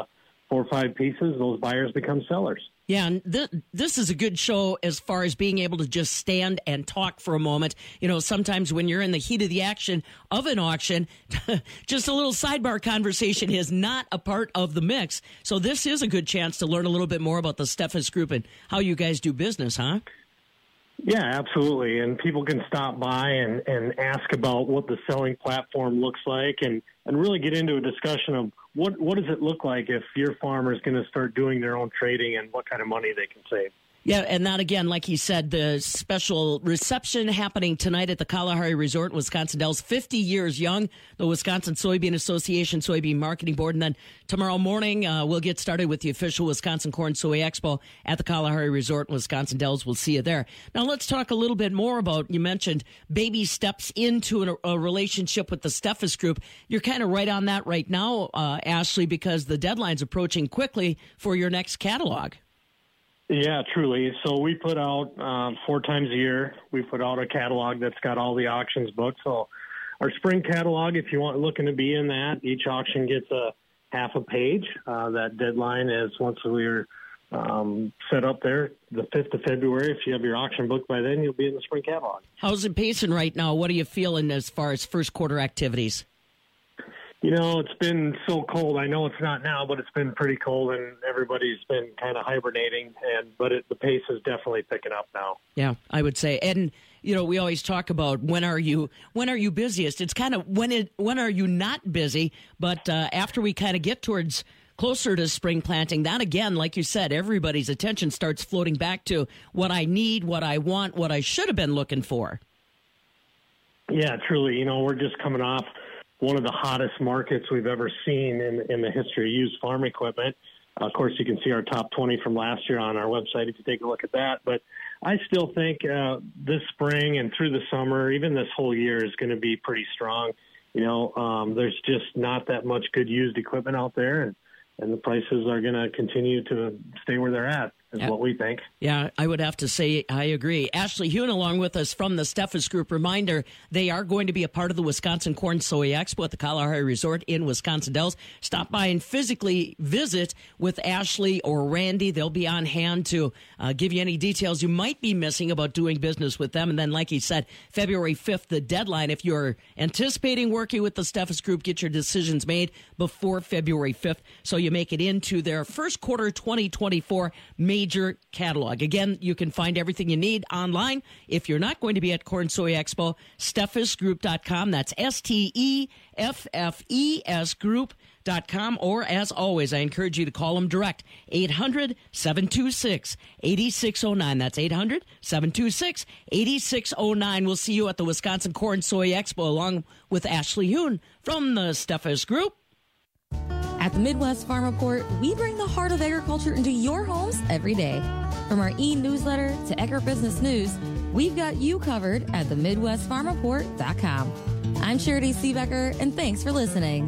4 or 5 pieces, those buyers become sellers. Yeah, and this is a good show as far as being able to just stand and talk for a moment. You know, sometimes when you're in the heat of the action of an auction, just a little sidebar conversation is not a part of the mix. So this is a good chance to learn a little bit more about the Steffes Group and how you guys do business, huh? Yeah, absolutely. And people can stop by and ask about what the selling platform looks like and really get into a discussion of what does it look like if your farmer is going to start doing their own trading and what kind of money they can save. Yeah, and that again, like he said, the special reception happening tonight at the Kalahari Resort in Wisconsin Dells, 50 years young, the Wisconsin Soybean Association Soybean Marketing Board. And then tomorrow morning, we'll get started with the official Wisconsin Corn Soy Expo at the Kalahari Resort in Wisconsin Dells. We'll see you there. Now, let's talk a little bit more about, you mentioned baby steps into a relationship with the Steffes Group. You're kind of right on that right now, Ashley, because the deadline's approaching quickly for your next catalog. Yeah, truly. So we put out 4 times a year. We put out a catalog that's got all the auctions booked. So our spring catalog, if you want looking to be in that, each auction gets a half a page. That deadline is once we're set up there, the 5th of February. If you have your auction booked by then, you'll be in the spring catalog. How's it pacing right now? What are you feeling as far as first quarter activities? You know, it's been so cold. I know it's not now, but it's been pretty cold, and everybody's been kind of hibernating. But the pace is definitely picking up now. Yeah, I would say. And you know, we always talk about when are you busiest? It's kind of when are you not busy? But after we kind of get towards closer to spring planting, that again, like you said, everybody's attention starts floating back to what I need, what I want, what I should have been looking for. Yeah, truly. You know, we're just coming off one of the hottest markets we've ever seen in the history of used farm equipment. Of course, you can see our top 20 from last year on our website if you take a look at that. But I still think this spring and through the summer, even this whole year, is going to be pretty strong. You know, there's just not that much good used equipment out there, and the prices are going to continue to stay where they're at, is what we think. Yeah, I would have to say I agree. Ashley Hune along with us from the Steffes Group. Reminder, they are going to be a part of the Wisconsin Corn Soy Expo at the Kalahari Resort in Wisconsin Dells. Stop by and physically visit with Ashley or Randy. They'll be on hand to give you any details you might be missing about doing business with them. And then, like he said, February 5th, the deadline. If you're anticipating working with the Steffes Group, get your decisions made before February 5th so you make it into their first quarter 2024 major catalog. Again, you can find everything you need online. If you're not going to be at Corn Soy Expo, SteffesGroup.com. That's STEFFES Group.com. Or, as always, I encourage you to call them direct. 800-726-8609. That's 800-726-8609. We'll see you at the Wisconsin Corn Soy Expo along with Ashley Hune from the Steffes Group. At the Midwest Farm Report, we bring the heart of agriculture into your homes every day. From our e-newsletter to agribusiness news, we've got you covered at themidwestfarmreport.com. I'm Charity Seebecker, and thanks for listening.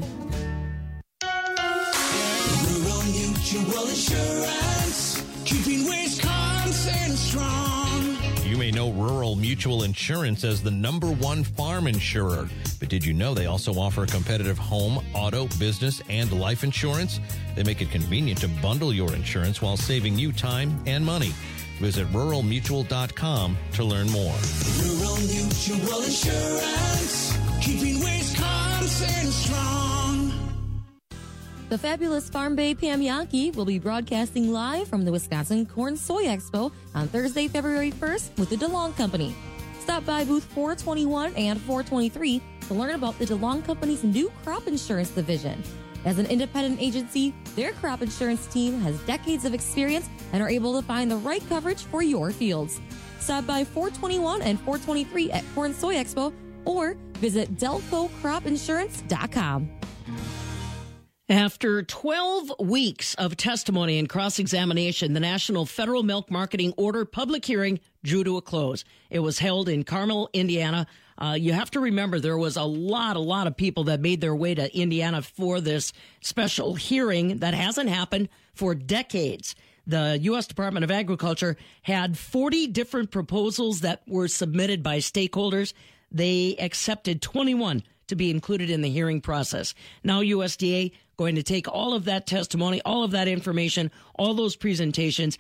Rural Mutual Insurance, keeping Wisconsin strong. You may know Rural Mutual Insurance as the #1 farm insurer. But did you know they also offer competitive home, auto, business, and life insurance? They make it convenient to bundle your insurance while saving you time and money. Visit ruralmutual.com to learn more. Rural Mutual Insurance, keeping Wisconsin strong. The fabulous Farm Babe Pam Yankee will be broadcasting live from the Wisconsin Corn Soy Expo on Thursday, February 1st with the DeLong Company. Stop by booth 421 and 423 to learn about the DeLong Company's new crop insurance division. As an independent agency, their crop insurance team has decades of experience and are able to find the right coverage for your fields. Stop by 421 and 423 at Corn Soy Expo or visit delcocropinsurance.com. After 12 weeks of testimony and cross-examination, the National Federal Milk Marketing Order public hearing drew to a close. It was held in Carmel, Indiana. You have to remember there was a lot of people that made their way to Indiana for this special hearing that hasn't happened for decades. The U.S. Department of Agriculture had 40 different proposals that were submitted by stakeholders. They accepted 21 to be included in the hearing process. Now USDA going to take all of that testimony, all of that information, all those presentations,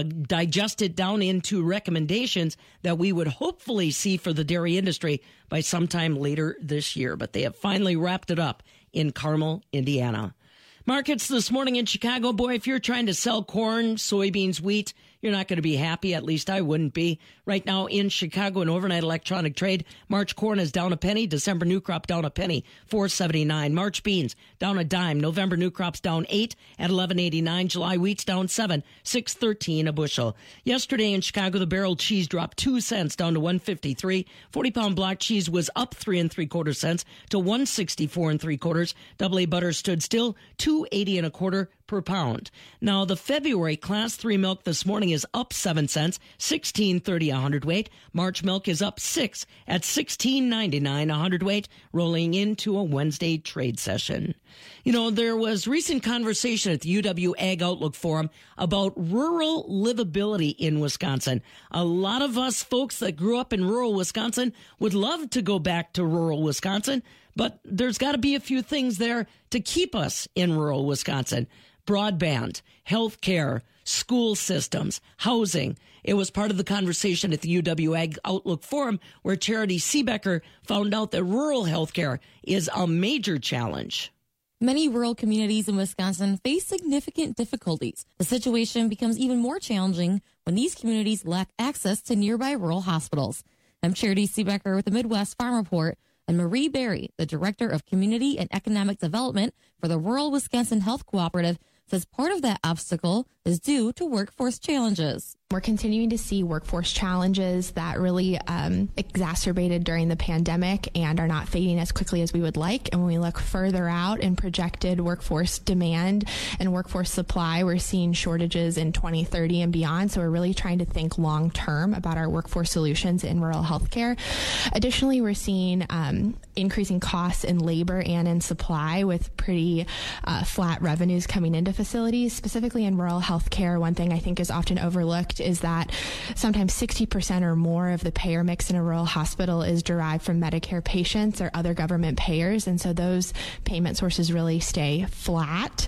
digest it down into recommendations that we would hopefully see for the dairy industry by sometime later this year. But they have finally wrapped it up in Carmel, Indiana. Markets this morning in Chicago. Boy, if you're trying to sell corn, soybeans, wheat, you're not going to be happy. At least I wouldn't be. Right now in Chicago, an overnight electronic trade. March corn is down a penny. December new crop down a penny, $4.79. March beans down a dime. November new crops down 8 at $11.89. July wheat's down 7, $6.13 a bushel. Yesterday in Chicago, the barrel cheese dropped 2 cents down to $1.53. 40-pound block cheese was up 3 3/4 cents to $1.64 3/4. Double A butter stood still, $2.80 1/4 per pound. Now, the February Class 3 milk this morning is up 7 cents, $16.30 a hundredweight. March milk is up 6 at $16.99 a hundredweight, rolling into a Wednesday trade session. You know, there was recent conversation at the UW Ag Outlook Forum about rural livability in Wisconsin. A lot of us folks that grew up in rural Wisconsin would love to go back to rural Wisconsin, but there's got to be a few things there to keep us in rural Wisconsin. Broadband, health care, school systems, housing. It was part of the conversation at the UW Ag Outlook Forum where Charity Seebecker found out that rural health care is a major challenge. Many rural communities in Wisconsin face significant difficulties. The situation becomes even more challenging when these communities lack access to nearby rural hospitals. I'm Charity Seebecker with the Midwest Farm Report, and Marie Berry, the Director of Community and Economic Development for the Rural Wisconsin Health Cooperative, says part of that obstacle is due to workforce challenges. We're continuing to see workforce challenges that really exacerbated during the pandemic and are not fading as quickly as we would like. And when we look further out in projected workforce demand and workforce supply, we're seeing shortages in 2030 and beyond. So we're really trying to think long term about our workforce solutions in rural healthcare. Additionally, we're seeing increasing costs in labor and in supply with pretty flat revenues coming into facilities, specifically in rural healthcare. One thing I think is often overlooked is that sometimes 60% or more of the payer mix in a rural hospital is derived from Medicare patients or other government payers. And so those payment sources really stay flat.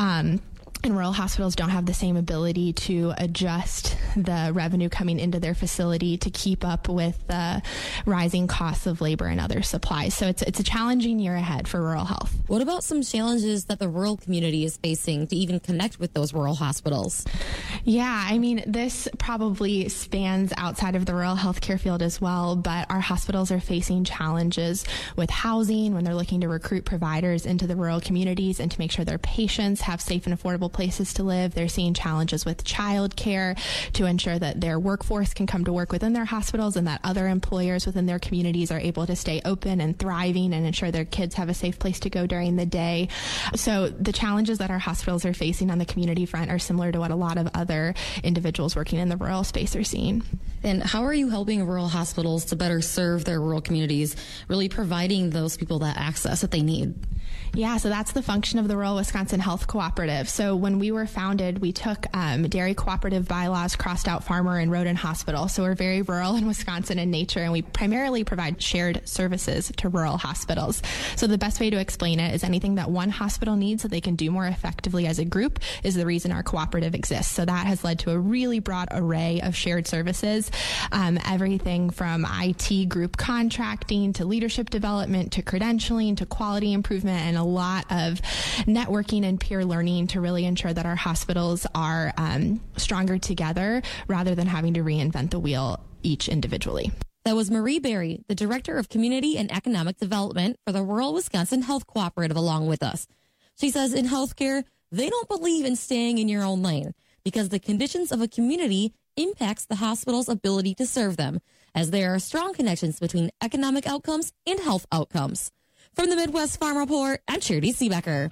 And rural hospitals don't have the same ability to adjust the revenue coming into their facility to keep up with the rising costs of labor and other supplies. So it's a challenging year ahead for rural health. What about some challenges that the rural community is facing to even connect with those rural hospitals? Yeah, I mean, this probably spans outside of the rural healthcare field as well, but our hospitals are facing challenges with housing when they're looking to recruit providers into the rural communities and to make sure their patients have safe and affordable places to live. They're seeing challenges with child care to ensure that their workforce can come to work within their hospitals and that other employers within their communities are able to stay open and thriving and ensure their kids have a safe place to go during the day. So the challenges that our hospitals are facing on the community front are similar to what a lot of other individuals working in the rural space are seeing. And how are you helping rural hospitals to better serve their rural communities, really providing those people that access that they need? Yeah, so that's the function of the Rural Wisconsin Health Cooperative. So when we were founded, we took dairy cooperative bylaws, crossed out farmer and rodent hospital. So we're very rural in Wisconsin in nature, and we primarily provide shared services to rural hospitals. So the best way to explain it is anything that one hospital needs so they can do more effectively as a group is the reason our cooperative exists. So that has led to a really broad array of shared services, everything from IT group contracting to leadership development to credentialing to quality improvement and a lot of networking and peer learning to really ensure that our hospitals are stronger together rather than having to reinvent the wheel each individually. That was Marie Berry, the Director of Community and Economic Development for the Rural Wisconsin Health Cooperative, along with us. She says in healthcare, they don't believe in staying in your own lane because the conditions of a community impacts the hospital's ability to serve them, as there are strong connections between economic outcomes and health outcomes. From the Midwest Farm Report, I'm Charity Seebecker.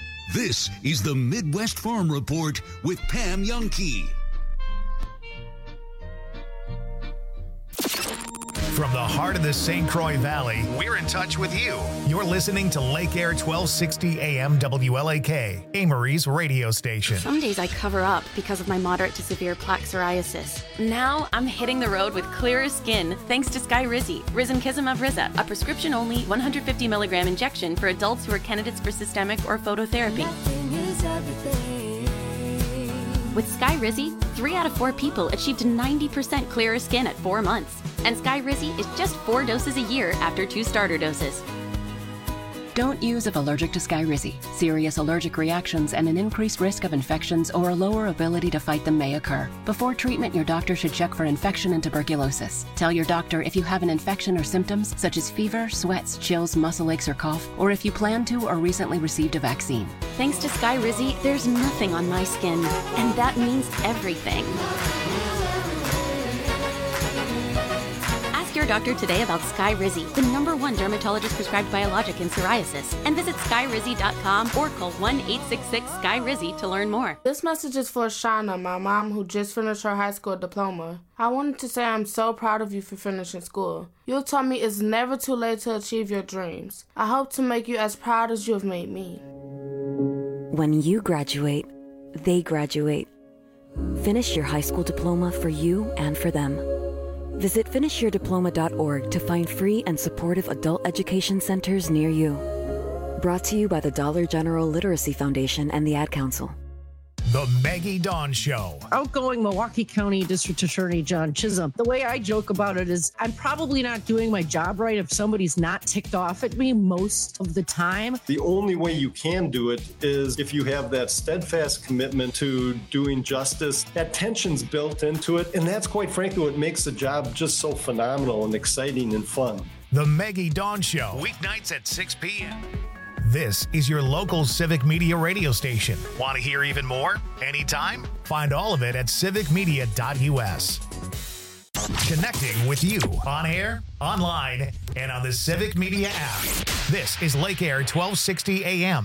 This is the Midwest Farm Report with Pam From the heart of the St. Croix Valley, we're in touch with you. You're listening to Lake Air 1260 AM WLAK, Amory's radio station. Some days I cover up because of my moderate to severe plaque psoriasis. Now I'm hitting the road with clearer skin thanks to Skyrizi, Risankizumab Riza, a prescription-only 150 milligram injection for adults who are candidates for systemic or phototherapy. With Skyrizi, 3 out of 4 people achieved 90% clearer skin at 4 months. And Skyrizi is just 4 doses a year after 2 starter doses. Don't use if allergic to Skyrizi. Serious allergic reactions and an increased risk of infections or a lower ability to fight them may occur. Before treatment, your doctor should check for infection and tuberculosis. Tell your doctor if you have an infection or symptoms such as fever, sweats, chills, muscle aches, or cough, or if you plan to or recently received a vaccine. Thanks to Skyrizi, there's nothing on my skin, and that means everything. Your doctor today about Skyrizi, the #1 dermatologist prescribed biologic in psoriasis, and visit skyrizi.com or call 1-866-SKYRIZI to learn more. This message is for Shauna, my mom who just finished her high school diploma. I wanted to say I'm so proud of you for finishing school. You told me it's never too late to achieve your dreams. I hope to make you as proud as you have made me. When you graduate, they graduate. Finish your high school diploma for you and for them. Visit finishyourdiploma.org to find free and supportive adult education centers near you. Brought to you by the Dollar General Literacy Foundation and the Ad Council. The Maggie Dawn Show. Outgoing Milwaukee County District Attorney John Chisholm. The way I joke about it is I'm probably not doing my job right if somebody's not ticked off at me most of the time. The only way you can do it is if you have that steadfast commitment to doing justice. That tension's built into it, and that's quite frankly what makes the job just so phenomenal and exciting and fun. The Maggie Dawn Show, weeknights at 6 p.m. This is your local Civic Media radio station. Want to hear even more? Anytime? Find all of it at civicmedia.us. Connecting with you on air, online, and on the Civic Media app. This is Lake Air 1260 AM,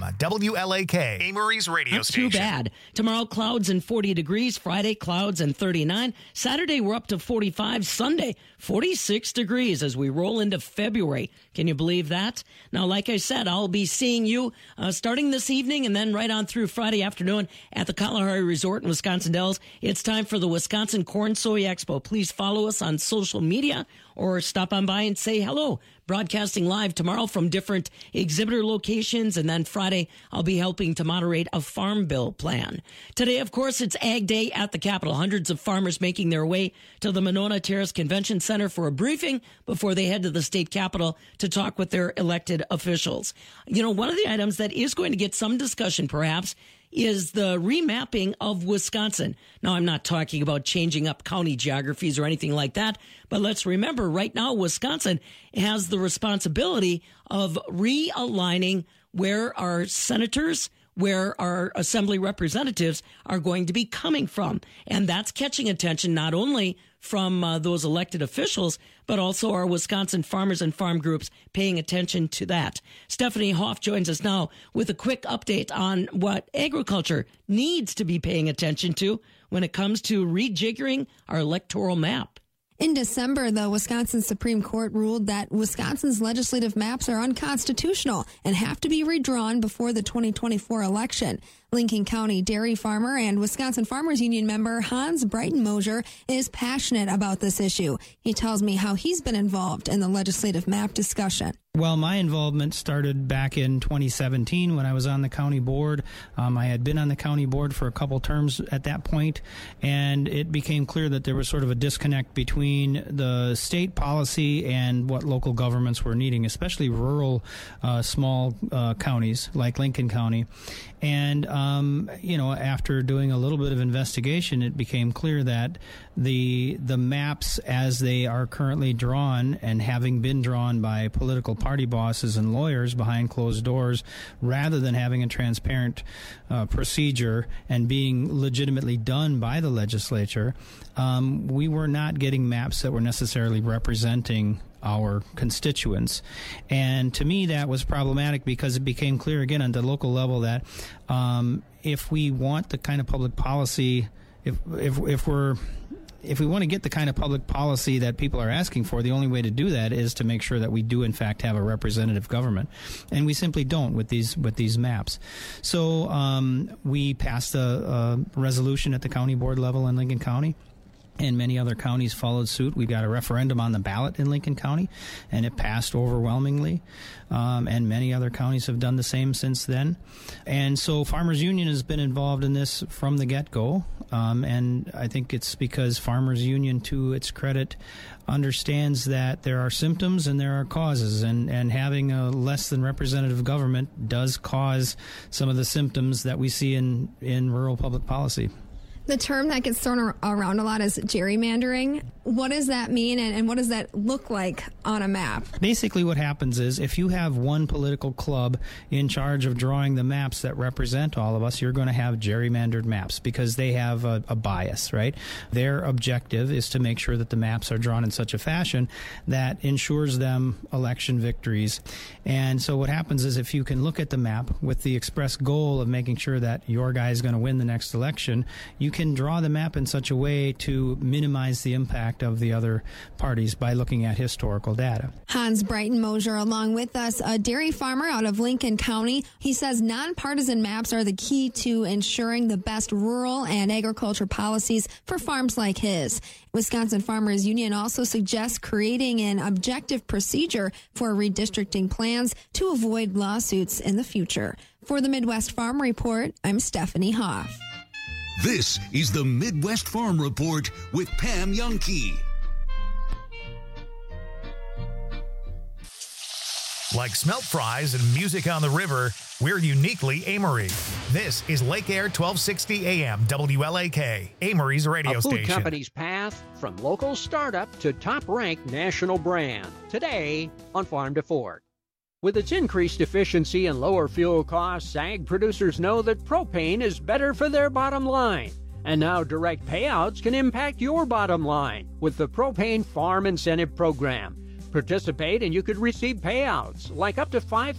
WLAK, Amory's radio station. Not too bad. Tomorrow, clouds and 40 degrees. Friday, clouds and 39. Saturday, we're up to 45. Sunday, 46 degrees as we roll into February. Can you believe that? Now, like I said, I'll be seeing you starting this evening and then right on through Friday afternoon at the Kalahari Resort in Wisconsin Dells. It's time for the Wisconsin Corn Soy Expo. Please follow us on social media or stop on by and say hello. Broadcasting live tomorrow from different exhibitor locations, and then Friday I'll be helping to moderate a farm bill plan. Today, of course, it's Ag Day at the Capitol. Hundreds of farmers making their way to the Monona Terrace Convention Center for a briefing before they head to the state capitol to talk with their elected officials. You know, one of the items that is going to get some discussion, perhaps, is the remapping of Wisconsin. Now, I'm not talking about changing up county geographies or anything like that, but let's remember right now Wisconsin has the responsibility of realigning where our senators, where our assembly representatives are going to be coming from. And that's catching attention not only from those elected officials, but also our Wisconsin farmers and farm groups paying attention to that. Stephanie Hoff joins us now with a quick update on what agriculture needs to be paying attention to when it comes to rejiggering our electoral map. In December, the Wisconsin Supreme Court ruled that Wisconsin's legislative maps are unconstitutional and have to be redrawn before the 2024 election. Lincoln County dairy farmer and Wisconsin Farmers Union member Hans Breitenmoser is passionate about this issue. He tells me how he's been involved in the legislative map discussion. Well, my involvement started back in 2017 when I was on the county board. I had been on the county board for a couple terms at that point, and it became clear that there was sort of a disconnect between the state policy and what local governments were needing, especially rural, small counties like Lincoln County. And, after doing a little bit of investigation, it became clear that the maps as they are currently drawn and having been drawn by political party bosses and lawyers behind closed doors, rather than having a transparent procedure and being legitimately done by the legislature, we were not getting maps that were necessarily representing our constituents. And to me, that was problematic because it became clear again at the local level that if we want the kind of public policy, if we're if we want to get the kind of public policy that people are asking for, the only way to do that is to make sure that we do, in fact, have a representative government. And we simply don't with these maps. So we passed a resolution at the county board level in Lincoln County, and many other counties followed suit. We got a referendum on the ballot in Lincoln County, and it passed overwhelmingly. And many other counties have done the same since then. And so Farmers Union has been involved in this from the get-go. And I think it's because Farmers Union, to its credit, understands that there are symptoms and there are causes. And having a less than representative government does cause some of the symptoms that we see in rural public policy. The term that gets thrown around a lot is gerrymandering. What does that mean, and what does that look like on a map? Basically what happens is if you have one political club in charge of drawing the maps that represent all of us, you're going to have gerrymandered maps because they have a bias, right? Their objective is to make sure that the maps are drawn in such a fashion that ensures them election victories. And so what happens is if you can look at the map with the express goal of making sure that your guy is going to win the next election, you can draw the map in such a way to minimize the impact of the other parties by looking at historical data. Hans Breitenmoser along with us, a dairy farmer out of Lincoln County. He says nonpartisan maps are the key to ensuring the best rural and agriculture policies for farms like his. Wisconsin Farmers Union also suggests creating an objective procedure for redistricting plans to avoid lawsuits in the future. For the Midwest Farm Report, I'm Stephanie Hoff. This is the Midwest Farm Report with Pam Jahnke. Like smelt fries and music on the river, we're uniquely Amory. This is Lake Air 1260 AM WLAK, Amory's radio station. A food company's path from local startup to top-ranked national brand. Today on Farm to Fork. With its increased efficiency and lower fuel costs, ag producers know that propane is better for their bottom line. And now direct payouts can impact your bottom line with the Propane Farm Incentive Program. Participate and you could receive payouts like up to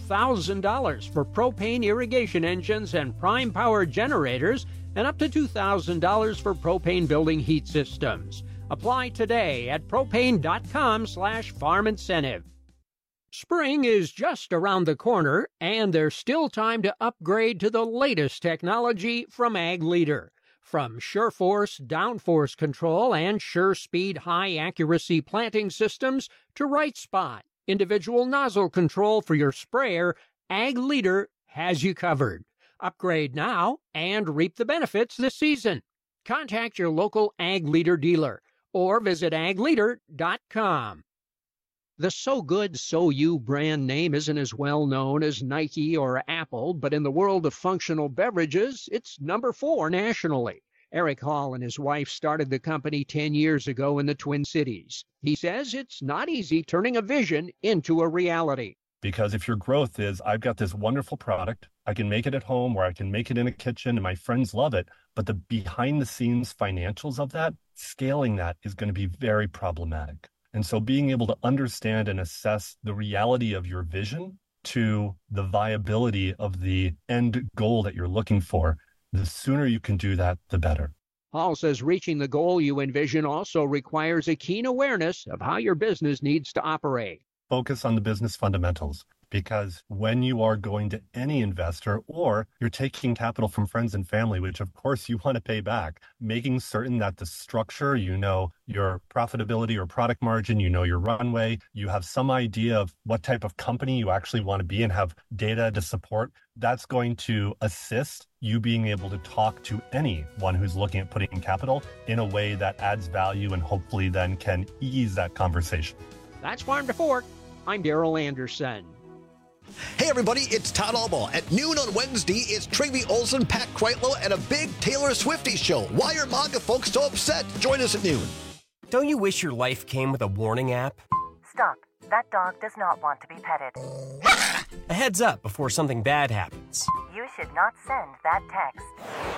$5,000 for propane irrigation engines and prime power generators and up to $2,000 for propane building heat systems. Apply today at propane.com/farm incentive. Spring is just around the corner, and there's still time to upgrade to the latest technology from Ag Leader. From SureForce downforce control and SureSpeed high-accuracy planting systems to Right Spot, individual nozzle control for your sprayer, Ag Leader has you covered. Upgrade now and reap the benefits this season. Contact your local Ag Leader dealer or visit agleader.com. The So Good, So You brand name isn't as well known as Nike or Apple, but in the world of functional beverages, it's number 4 nationally. Eric Hall and his wife started the company 10 years ago in the Twin Cities. He says it's not easy turning a vision into a reality. Because if your growth is, I've got this wonderful product, I can make it at home or I can make it in a kitchen and my friends love it, but the behind the scenes financials of that, scaling that is going to be very problematic. And so being able to understand and assess the reality of your vision to the viability of the end goal that you're looking for, the sooner you can do that, the better. Hall says reaching the goal you envision also requires a keen awareness of how your business needs to operate. Focus on the business fundamentals, because when you are going to any investor or you're taking capital from friends and family, which of course you want to pay back, making certain that the structure, you know, your profitability or product margin, you know, your runway, you have some idea of what type of company you actually want to be and have data to support, that's going to assist you being able to talk to anyone who's looking at putting in capital in a way that adds value and hopefully then can ease that conversation. That's Farm to Fork. I'm Daryl Anderson. Hey everybody, it's Todd Albaugh. At noon on Wednesday, it's Trygve Olsen, Pat Kreitlow, and a big Taylor Swiftie show. Why are MAGA folks so upset? Join us at noon. Don't you wish your life came with a warning app? Stop. That dog does not want to be petted. A heads up before something bad happens. You should not send that text.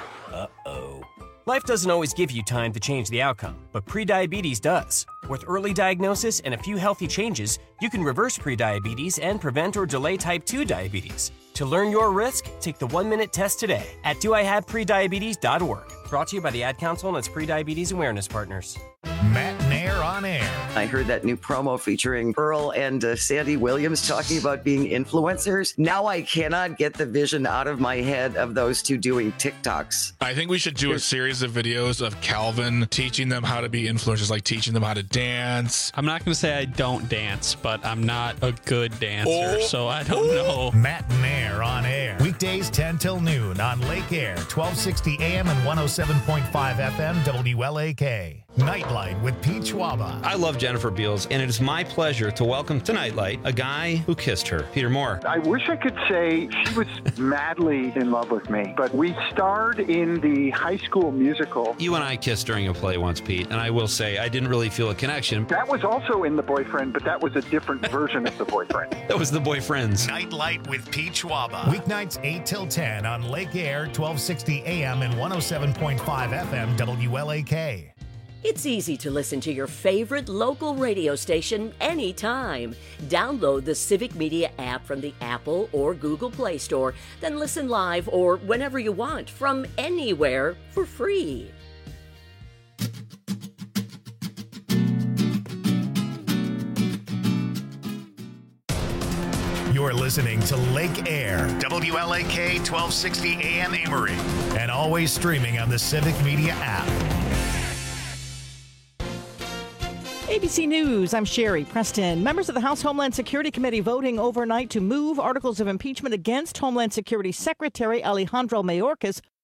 Uh-oh. Life doesn't always give you time to change the outcome, but prediabetes does. With early diagnosis and a few healthy changes, you can reverse prediabetes and prevent or delay type 2 diabetes. To learn your risk, take the 1-minute test today at doihaveprediabetes.org. Brought to you by the Ad Council and its Prediabetes Awareness Partners. Matt Nair on air. I heard that new promo featuring Earl and Sandy Williams talking about being influencers. Now I cannot get the vision out of my head of those two doing TikToks. I think we should do a series of videos of Calvin teaching them how to be influencers, like teaching them how to dance. I'm not going to say I don't dance, but I'm not a good dancer, so I don't know. Matt Nair on air. Weekdays 10 till noon on Lake Air, 1260 AM and 107.5 FM WLAK. Nightlight with Pete Schwaba. I love Jennifer Beals, and it is my pleasure to welcome to Nightlight a guy who kissed her, Peter Moore. I wish I could say she was madly in love with me, but we starred in the High School Musical. You and I kissed during a play once, Pete, and I will say I didn't really feel a connection. That was also in The Boyfriend, but that was a different version of The Boyfriend. That was The Boyfriends. Nightlight with Pete Schwaba. Weeknights 8 till 10 on Lake Air, 1260 AM and 107.5 FM WLAK. It's easy to listen to your favorite local radio station anytime. Download the Civic Media app from the Apple or Google Play Store, then listen live or whenever you want from anywhere for free. You're listening to Lake Air, WLAK 1260 AM Amory, and always streaming on the Civic Media app. ABC News, I'm Sherry Preston. Members of the House Homeland Security Committee voting overnight to move articles of impeachment against Homeland Security Secretary Alejandro Mayorkas